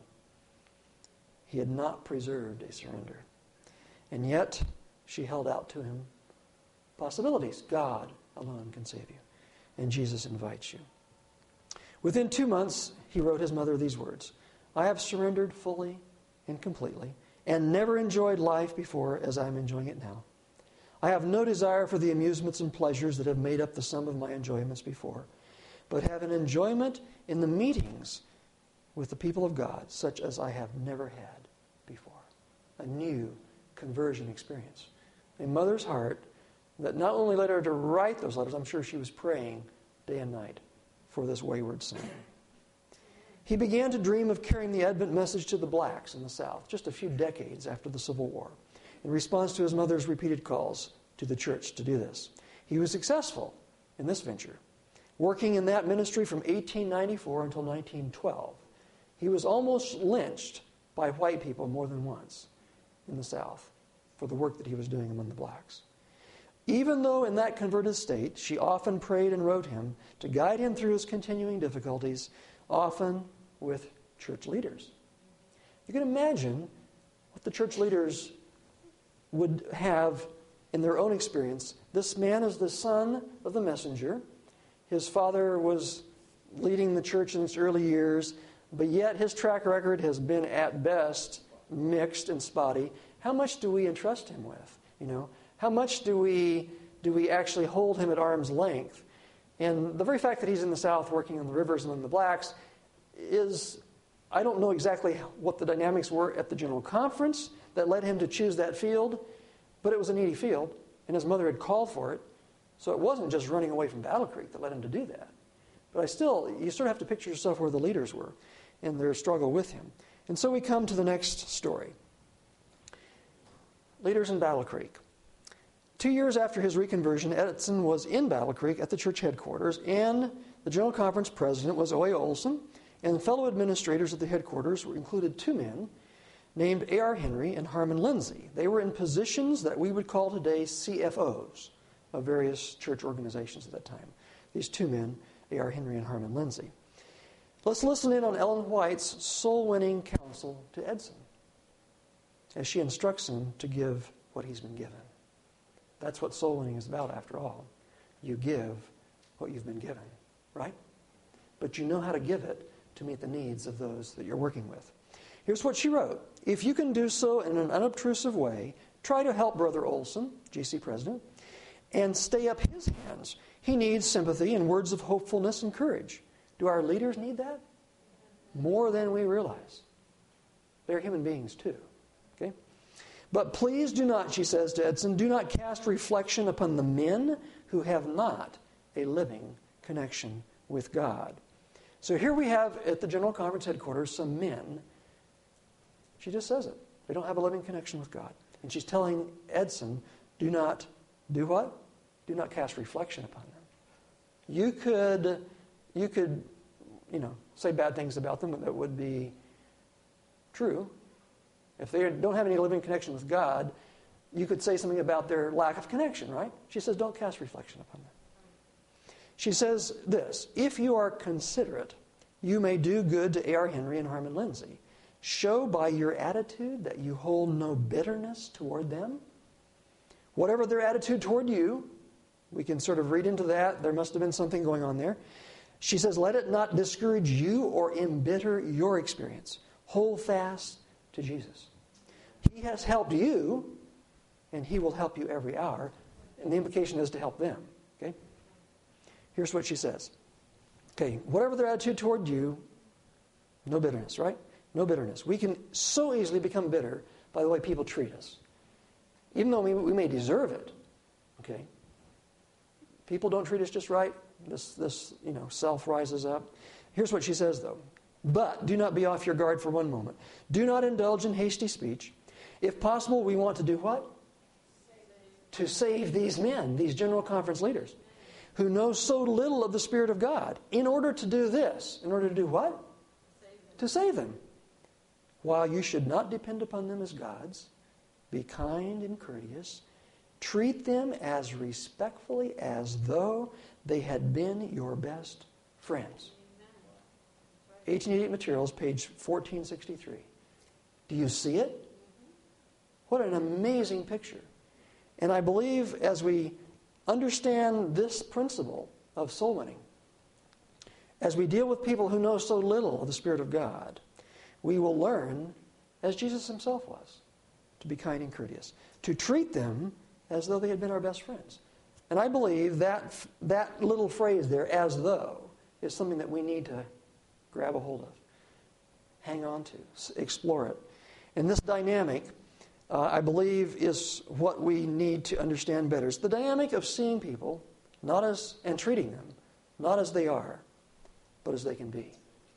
He had not preserved a surrender. And yet, she held out to him possibilities. God alone can save you. And Jesus invites you. Within 2 months, he wrote his mother these words: I have surrendered fully and completely, and never enjoyed life before as I am enjoying it now. I have no desire for the amusements and pleasures that have made up the sum of my enjoyments before, but have an enjoyment in the meetings with the people of God, such as I have never had before. A new conversion experience. A mother's heart that not only led her to write those letters, I'm sure she was praying day and night for this wayward son. He began to dream of carrying the Advent message to the blacks in the South, just a few decades after the Civil War, in response to his mother's repeated calls to the church to do this. He was successful in this venture, working in that ministry from 1894 until 1912. He was almost lynched by white people more than once in the South for the work that he was doing among the blacks. Even though in that converted state, she often prayed and wrote him to guide him through his continuing difficulties, often with church leaders. You can imagine what the church leaders would have in their own experience. This man is the son of the messenger. His father was leading the church in its early years, but yet his track record has been at best mixed and spotty. How much do we entrust him with? How much do we actually hold him at arm's length? And the very fact that he's in the South working on the rivers among the blacks is, I don't know exactly what the dynamics were at the General Conference that led him to choose that field, but it was a needy field, and his mother had called for it. So it wasn't just running away from Battle Creek that led him to do that. But you sort of have to picture yourself where the leaders were in their struggle with him. And so we come to the next story. Leaders in Battle Creek. 2 years after his reconversion, Edson was in Battle Creek at the church headquarters, and the General Conference president was O.A. Olson, and fellow administrators at the headquarters included 2 men named A.R. Henry and Harmon Lindsay. They were in positions that we would call today CFOs of various church organizations at that time. These 2 men, A.R. Henry and Harmon Lindsay. Let's listen in on Ellen White's soul-winning counsel to Edson as she instructs him to give what he's been given. That's what soul winning is about, after all. You give what you've been given, right? But you know how to give it to meet the needs of those that you're working with. Here's what she wrote. If you can do so in an unobtrusive way, try to help Brother Olson, GC president, and stay up his hands. He needs sympathy and words of hopefulness and courage. Do our leaders need that? More than we realize. They're human beings too. Okay? But please do not, she says to Edson, do not cast reflection upon the men who have not a living connection with God. So here we have at the General Conference headquarters some men. She just says it. They don't have a living connection with God. And she's telling Edson, do not do what? Do not cast reflection upon them. You could, say bad things about them that would be true. If they don't have any living connection with God, you could say something about their lack of connection, right? She says, don't cast reflection upon them. She says this, if you are considerate, you may do good to A.R. Henry and Harmon Lindsay. Show by your attitude that you hold no bitterness toward them. Whatever their attitude toward you, we can sort of read into that. There must have been something going on there. She says, let it not discourage you or embitter your experience. Hold fast to Jesus. He has helped you, and He will help you every hour. And the implication is to help them. Okay? Here's what she says. Okay, whatever their attitude toward you, no bitterness, right? No bitterness. We can so easily become bitter by the way people treat us. Even though we may deserve it. Okay? People don't treat us just right. This self rises up. Here's what she says, though. But do not be off your guard for one moment. Do not indulge in hasty speech. If possible, we want to do what? To save these men, these General Conference leaders, who know so little of the Spirit of God. In order to do this, in order to do what? To save them. While you should not depend upon them as gods, be kind and courteous. Treat them as respectfully as though they had been your best friends. 1888 Materials, page 1463. Do you see it? What an amazing picture. And I believe as we understand this principle of soul winning, as we deal with people who know so little of the Spirit of God, we will learn, as Jesus Himself was, to be kind and courteous, to treat them as though they had been our best friends. And I believe that little phrase there, as though, is something that we need to grab a hold of, hang on to, explore it. And this dynamic, I believe, is what we need to understand better. It's the dynamic of seeing people and treating them, not as they are, but as they can be.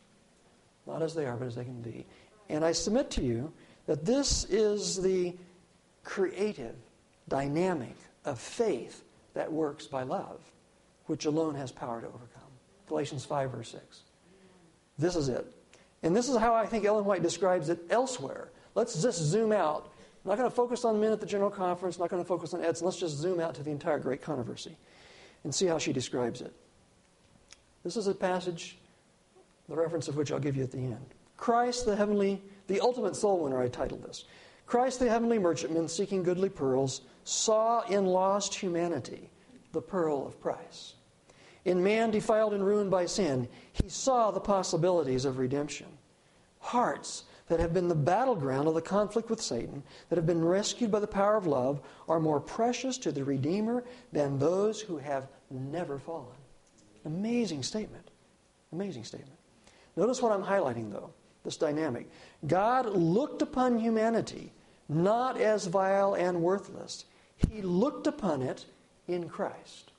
Not as they are, but as they can be. And I submit to you that this is the creative dynamic of faith that works by love, which alone has power to overcome. Galatians 5, verse 6. This is it. And this is how I think Ellen White describes it elsewhere. Let's just zoom out. I'm not going to focus on men at the General Conference, not going to focus on Edson. Let's just zoom out to the entire Great Controversy and see how she describes it. This is a passage, the reference of which I'll give you at the end. Christ, the ultimate soul winner, I titled this. Christ, the heavenly merchantman seeking goodly pearls, saw in lost humanity the pearl of price. In man defiled and ruined by sin, He saw the possibilities of redemption. Hearts that have been the battleground of the conflict with Satan, that have been rescued by the power of love, are more precious to the Redeemer than those who have never fallen. Amazing statement. Amazing statement. Notice what I'm highlighting, though, this dynamic. God looked upon humanity not as vile and worthless. He looked upon it in Christ,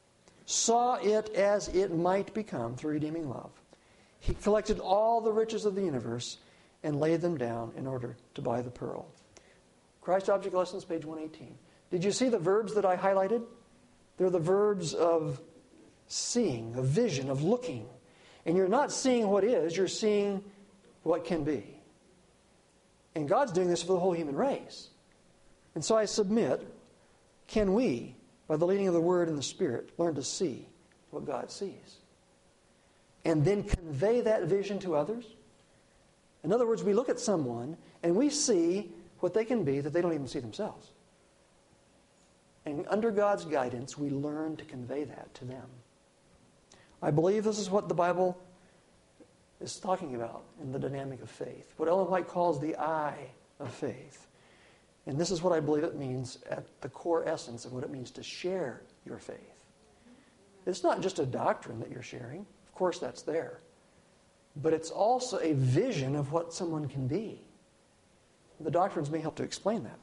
saw it as it might become through redeeming love. He collected all the riches of the universe and laid them down in order to buy the pearl. Christ Object Lessons, page 118. Did you see the verbs that I highlighted? They're the verbs of seeing, of vision, of looking. And you're not seeing what is, you're seeing what can be. And God's doing this for the whole human race. And so I submit, can we, by the leading of the Word and the Spirit, learn to see what God sees? And then convey that vision to others? In other words, we look at someone and we see what they can be that they don't even see themselves. And under God's guidance, we learn to convey that to them. I believe this is what the Bible is talking about in the dynamic of faith, what Ellen White calls the eye of faith. And this is what I believe it means at the core essence of what it means to share your faith. It's not just a doctrine that you're sharing. Of course, that's there. But it's also a vision of what someone can be. The doctrines may help to explain that.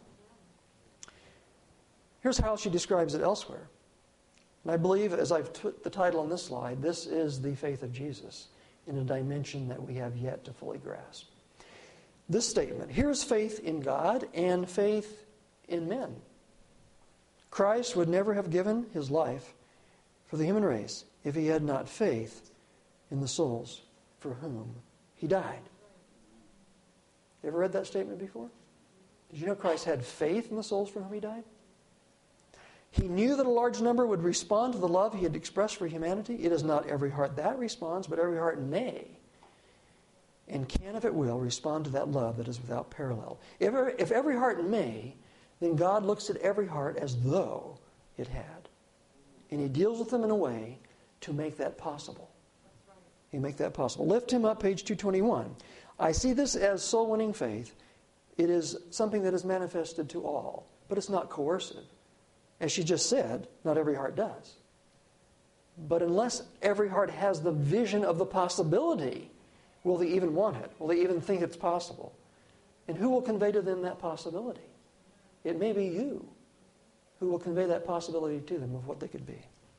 Here's how she describes it elsewhere. And I believe, as I've put the title on this slide, this is the faith of Jesus in a dimension that we have yet to fully grasp. This statement, here's faith in God and faith in men. Christ would never have given his life for the human race if he had not faith in the souls for whom he died. You ever read that statement before? Did you know Christ had faith in the souls for whom he died? He knew that a large number would respond to the love he had expressed for humanity. It is not every heart that responds, but every heart may, and can, if it will, respond to that love that is without parallel. If every heart may, then God looks at every heart as though it had. And he deals with them in a way to make that possible. He make that possible. Lift him up, page 221. I see this as soul-winning faith. It is something that is manifested to all, but it's not coercive. As she just said, not every heart does. But unless every heart has the vision of the possibility, will they even want it? Will they even think it's possible? And who will convey to them that possibility? It may be you who will convey that possibility to them of what they could be.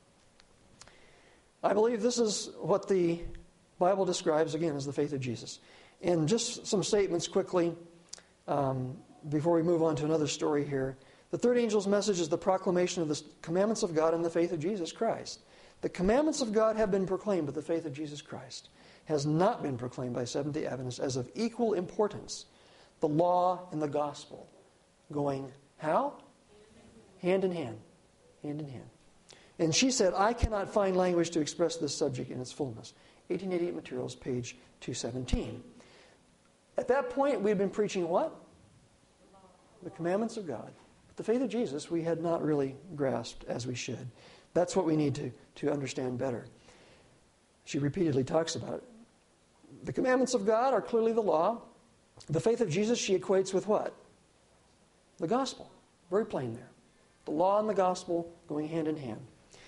I believe this is what the Bible describes, again, as the faith of Jesus. And just some statements quickly before we move on to another story here. The third angel's message is the proclamation of the commandments of God and the faith of Jesus Christ. The commandments of God have been proclaimed, but the faith of Jesus Christ has not been proclaimed by Seventh-day Adventists as of equal importance. The law and the gospel going how? Hand in hand. Hand in hand. And she said, I cannot find language to express this subject in its fullness. 1888 Materials, page 217. At that point, we had been preaching what? The commandments of God. The faith of Jesus we had not really grasped as we should. That's what we need to understand better. She repeatedly talks about it. The commandments of God are clearly the law. The faith of Jesus she equates with what? The gospel. Very plain there. The law and the gospel going hand in hand.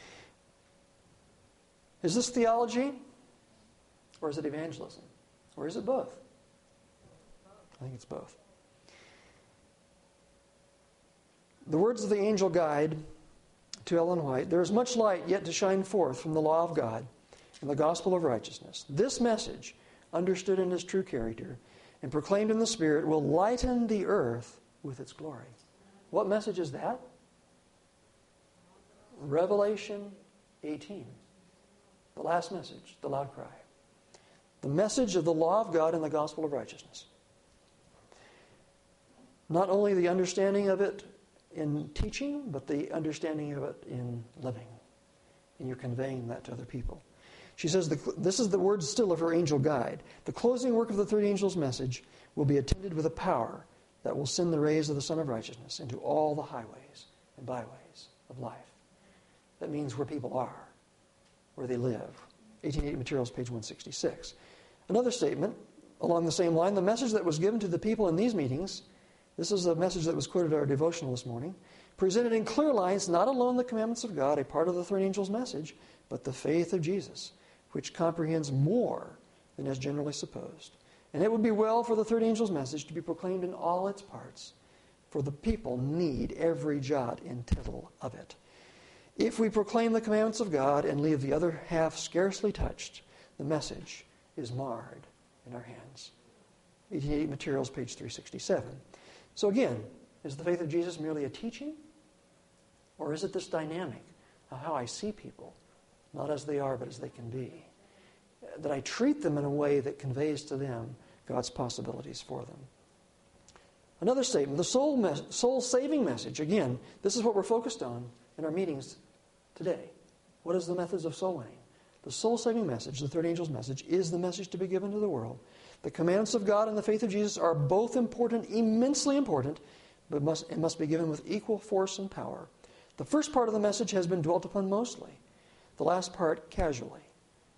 Is this theology? Or is it evangelism? Or is it both? I think it's both. The words of the angel guide to Ellen White, there is much light yet to shine forth from the law of God and the gospel of righteousness. This message, understood in its true character and proclaimed in the Spirit, will lighten the earth with its glory. What message is that? Revelation 18. The last message, the loud cry. The message of the law of God and the gospel of righteousness. Not only the understanding of it in teaching, but the understanding of it in living. And you're conveying that to other people. She says, this is the words still of her angel guide. The closing work of the third angel's message will be attended with a power that will send the rays of the Son of Righteousness into all the highways and byways of life. That means where people are, where they live. 1880 Materials, page 166. Another statement along the same line, the message that was given to the people in these meetings, this is a message that was quoted in our devotional this morning, presented in clear lines not alone the commandments of God, a part of the third angel's message, but the faith of Jesus, which comprehends more than is generally supposed. And it would be well for the third angel's message to be proclaimed in all its parts, for the people need every jot and tittle of it. If we proclaim the commandments of God and leave the other half scarcely touched, the message is marred in our hands. 1880 Materials, page 367. So again, is the faith of Jesus merely a teaching? Or is it this dynamic of how I see people, not as they are, but as they can be? That I treat them in a way that conveys to them God's possibilities for them. Another statement, the soul-saving message. Again, this is what we're focused on in our meetings today. What is the methods of soul winning? The soul-saving message, the third angel's message, is the message to be given to the world. The commandments of God and the faith of Jesus are both important, immensely important, but must be given with equal force and power. The first part of the message has been dwelt upon mostly. The last part, casually.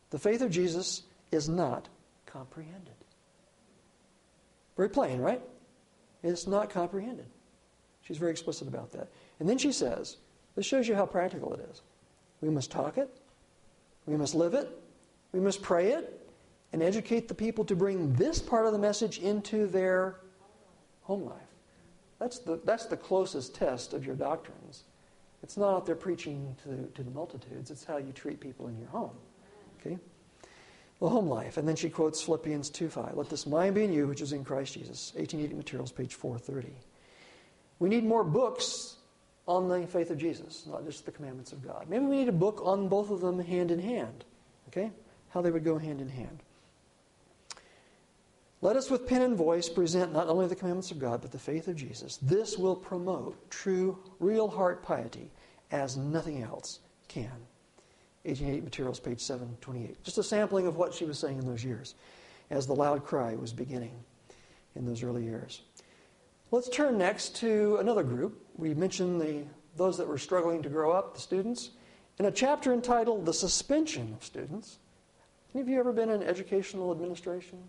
The faith of Jesus is not comprehended. Very plain, right? It's not comprehended. She's very explicit about that. And then she says, this shows you how practical it is. We must talk it. We must live it. We must pray it. And educate the people to bring this part of the message into their home life. That's the closest test of your doctrines. It's not out there preaching to the multitudes. It's how you treat people in your home. Okay? The home life. And then she quotes Philippians 2:5. Let this mind be in you, which is in Christ Jesus. 1880 Materials, page 430. We need more books on the faith of Jesus, not just the commandments of God. Maybe we need a book on both of them hand in hand. Okay? How they would go hand in hand. Let us with pen and voice present not only the commandments of God, but the faith of Jesus. This will promote true, real heart piety as nothing else can. 1880 Materials, page 728. Just a sampling of what she was saying in those years as the loud cry was beginning in those early years. Let's turn next to another group. We mentioned those that were struggling to grow up, the students, in a chapter entitled The Suspension of Students. Any of you ever been in educational administration?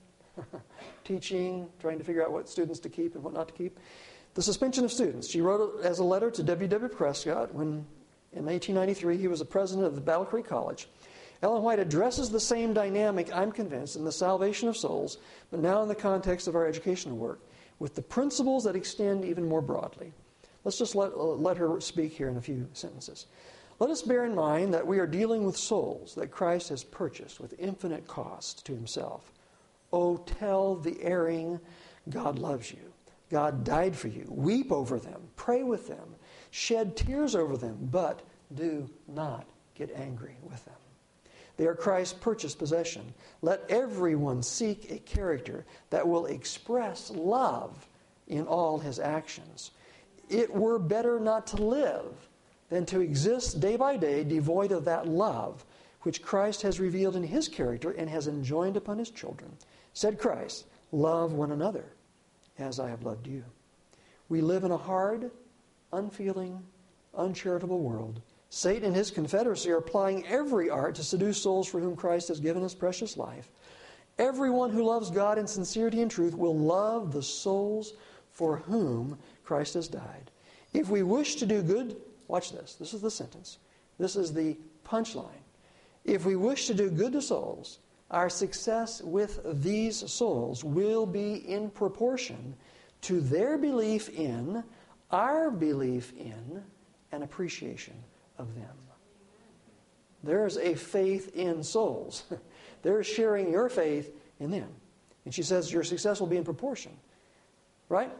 Teaching, trying to figure out what students to keep and what not to keep. The suspension of students. She wrote it as a letter to W.W. Prescott when, in 1893, he was the president of the Battle Creek College. Ellen White addresses the same dynamic, I'm convinced, in the salvation of souls, but now in the context of our educational work, with the principles that extend even more broadly. Let's just let her speak here in a few sentences. Let us bear in mind that we are dealing with souls that Christ has purchased with infinite cost to himself. Oh, tell the erring, God loves you. God died for you. Weep over them. Pray with them. Shed tears over them. But do not get angry with them. They are Christ's purchased possession. Let everyone seek a character that will express love in all his actions. It were better not to live than to exist day by day devoid of that love which Christ has revealed in his character and has enjoined upon his children. Said Christ, love one another as I have loved you. We live in a hard, unfeeling, uncharitable world. Satan and his confederacy are applying every art to seduce souls for whom Christ has given his precious life. Everyone who loves God in sincerity and truth will love the souls for whom Christ has died. If we wish to do good, watch this. This is the sentence. This is the punchline. If we wish to do good to souls, our success with these souls will be in proportion to their belief in, our belief in, and appreciation of them. There's a faith in souls. They're sharing your faith in them. And she says your success will be in proportion. Right?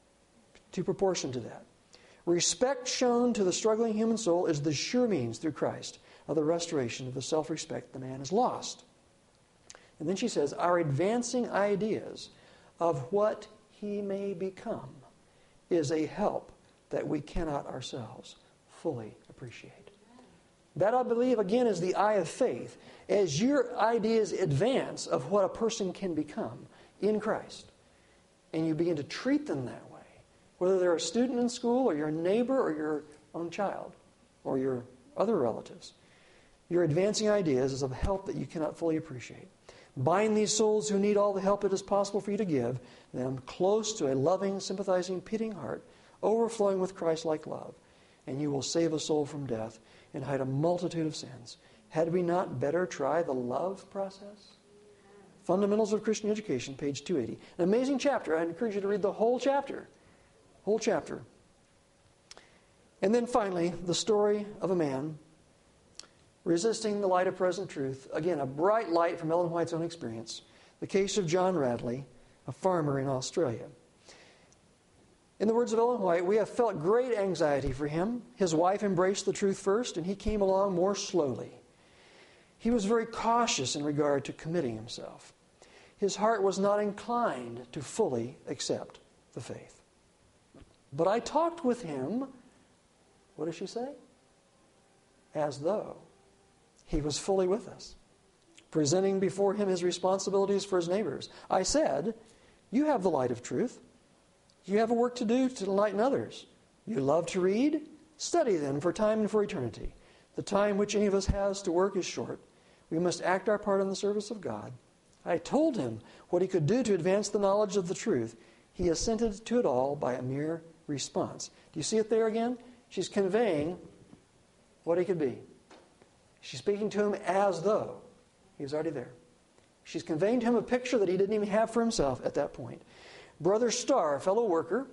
To proportion to that. Respect shown to the struggling human soul is the sure means through Christ of the restoration of the self-respect the man has lost. And then she says, our advancing ideas of what he may become is a help that we cannot ourselves fully appreciate. That, I believe, again, is the eye of faith. As your ideas advance of what a person can become in Christ, and you begin to treat them that way, whether they're a student in school or your neighbor or your own child or your other relatives, your advancing ideas is of help that you cannot fully appreciate. Bind these souls who need all the help it is possible for you to give them close to a loving, sympathizing, pitying heart, overflowing with Christ-like love, and you will save a soul from death and hide a multitude of sins. Had we not better try the love process? Fundamentals of Christian Education, page 280. An amazing chapter. I encourage you to read the whole chapter. Whole chapter. And then finally, the story of a man resisting the light of present truth. Again, a bright light from Ellen White's own experience. The case of John Radley, a farmer in Australia. In the words of Ellen White, we have felt great anxiety for him. His wife embraced the truth first, and he came along more slowly. He was very cautious in regard to committing himself. His heart was not inclined to fully accept the faith. But I talked with him, what does she say? As though he was fully with us, presenting before him his responsibilities for his neighbors. I said, you have the light of truth. You have a work to do to enlighten others. You love to read? Study then for time and for eternity. The time which any of us has to work is short. We must act our part in the service of God. I told him what he could do to advance the knowledge of the truth. He assented to it all by a mere response. Do you see it there again? She's conveying what he could be. She's speaking to him as though he was already there. She's conveying to him a picture that he didn't even have for himself at that point. Brother Starr, a fellow worker,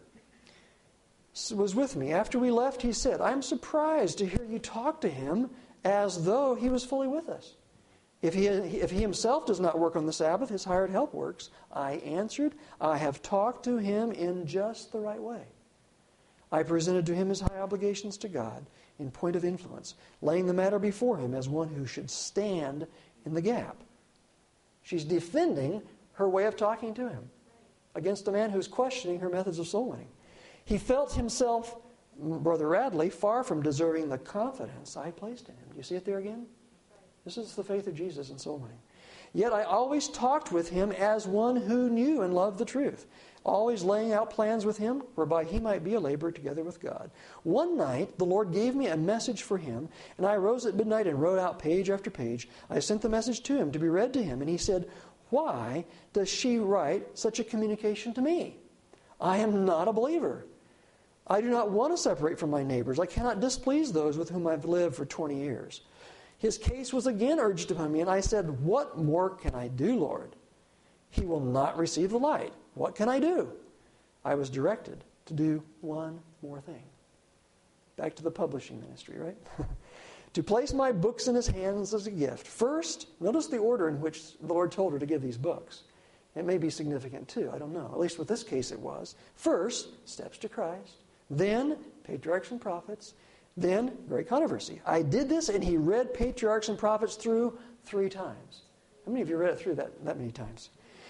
was with me. After we left, he said, "I'm surprised to hear you talk to him as though he was fully with us. If he himself does not work on the Sabbath, his hired help works." I answered, "I have talked to him in just the right way. I presented to him his high obligations to God in point of influence, laying the matter before him as one who should stand in the gap." She's defending her way of talking to him against a man who's questioning her methods of soul winning. He felt himself, Brother Radley, far from deserving the confidence I placed in him. Do you see it there again? This is the faith of Jesus in soul winning. Yet I always talked with him as one who knew and loved the truth, always laying out plans with him whereby he might be a laborer together with God. One night, the Lord gave me a message for him, and I arose at midnight and wrote out page after page. I sent the message to him to be read to him, and he said, "Why does she write such a communication to me? I am not a believer. I do not want to separate from my neighbors. I cannot displease those with whom I've lived for 20 years. His case was again urged upon me, and I said, "What more can I do, Lord? He will not receive the light. What can I do?" I was directed to do one more thing. Back to the publishing ministry, right? To place my books in his hands as a gift. First, notice the order in which the Lord told her to give these books. It may be significant too, I don't know. At least with this case it was. First, steps to Christ. Then, patriarchs and prophets. Then, great controversy. I did this, and he read patriarchs and prophets through 3 times. How many of you read it through that many times?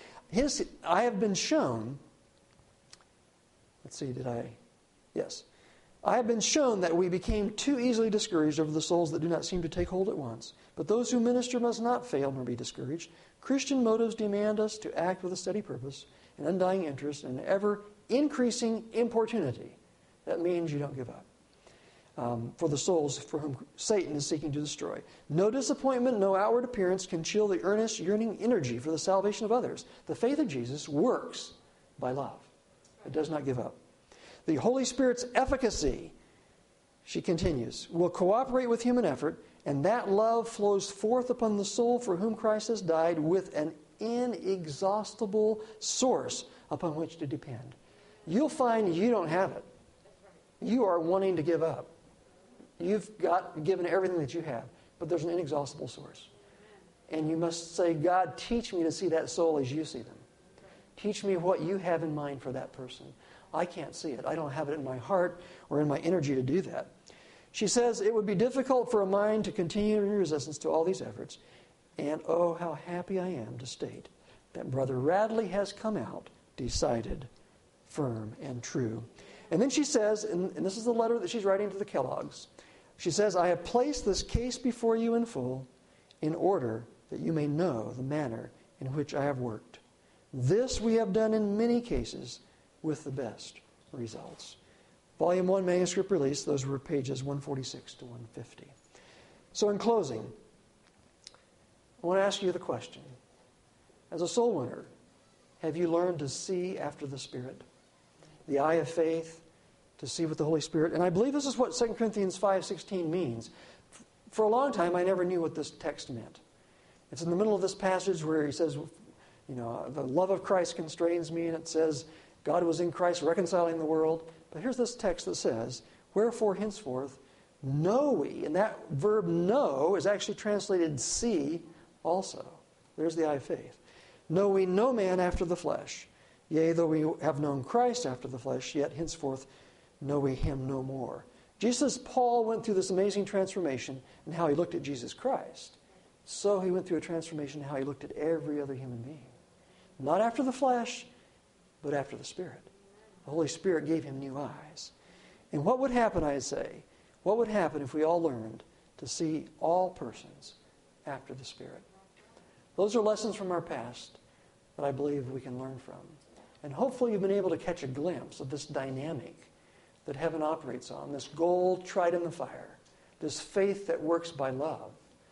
I have been shown, Yes. I have been shown that we became too easily discouraged over the souls that do not seem to take hold at once. But those who minister must not fail nor be discouraged. Christian motives demand us to act with a steady purpose, an undying interest, and ever-increasing importunity. That means you don't give up. For the souls for whom Satan is seeking to destroy. No disappointment, no outward appearance can chill the earnest, yearning energy for the salvation of others. The faith of Jesus works by love. It does not give up. The Holy Spirit's efficacy, she continues, will cooperate with human effort, and that love flows forth upon the soul for whom Christ has died with an inexhaustible source upon which to depend. You'll find you don't have it. You are wanting to give up. You've given everything that you have, but there's an inexhaustible source. And you must say, "God, teach me to see that soul as you see them. Teach me what you have in mind for that person. I can't see it. I don't have it in my heart or in my energy to do that." She says, "It would be difficult for a mind to continue in resistance to all these efforts. And oh, how happy I am to state that Brother Radley has come out decided, firm, and true." And then she says, and this is the letter that she's writing to the Kellogg's, she says, "I have placed this case before you in full in order that you may know the manner in which I have worked. This we have done in many cases with the best results." Volume 1 manuscript release, those were pages 146 to 150. So in closing, I want to ask you the question. As a soul winner, have you learned to see after the Spirit? The eye of faith, to see with the Holy Spirit. And I believe this is what 2 Corinthians 5:16 means. For a long time, I never knew what this text meant. It's in the middle of this passage where he says, the love of Christ constrains me, and it says, God was in Christ reconciling the world. But here's this text that says, "Wherefore henceforth know we," and that verb know is actually translated see also. There's the eye of faith. "Know we no man after the flesh. Yea, though we have known Christ after the flesh, yet henceforth know we him no more." Just as Paul went through this amazing transformation in how he looked at Jesus Christ, so he went through a transformation in how he looked at every other human being. Not after the flesh, but after the Spirit. The Holy Spirit gave him new eyes. And what would happen, I'd say, what would happen if we all learned to see all persons after the Spirit? Those are lessons from our past that I believe we can learn from. And hopefully you've been able to catch a glimpse of this dynamic that heaven operates on, this gold tried in the fire, this faith that works by love.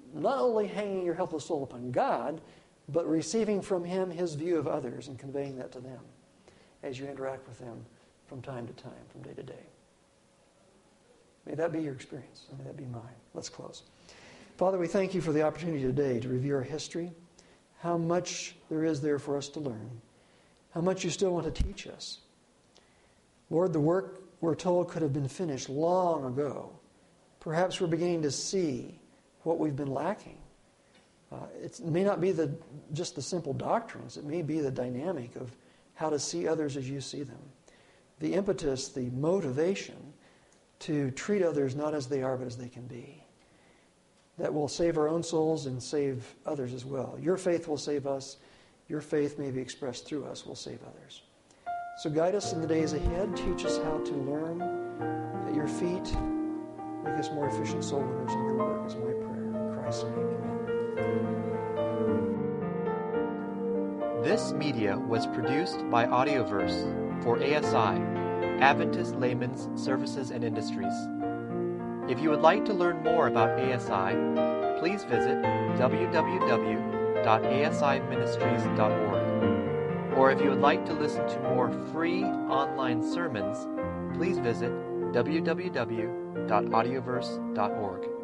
not only hanging your helpless soul upon God, but receiving from Him His view of others and conveying that to them as you interact with them from time to time, from day to day. May that be your experience, and may that be mine. Let's close. Father, we thank you for the opportunity today to review our history, how much there is there for us to learn, how much you still want to teach us. Lord, the work, we're told, could have been finished long ago. Perhaps we're beginning to see what we've been lacking. It may not be just the simple doctrines. It may be the dynamic of how to see others as you see them. The impetus, the motivation to treat others not as they are, but as they can be. That will save our own souls and save others as well. Your faith will save us. Your faith may be expressed through us will save others. So guide us in the days ahead. Teach us how to learn at your feet. Make us more efficient soul winners in your work is my prayer. In Christ's name, amen. This media was produced by Audioverse for ASI, Adventist Layman's Services and Industries. If you would like to learn more about ASI, please visit www.asiministries.org. Or if you would like to listen to more free online sermons, please visit www.audioverse.org.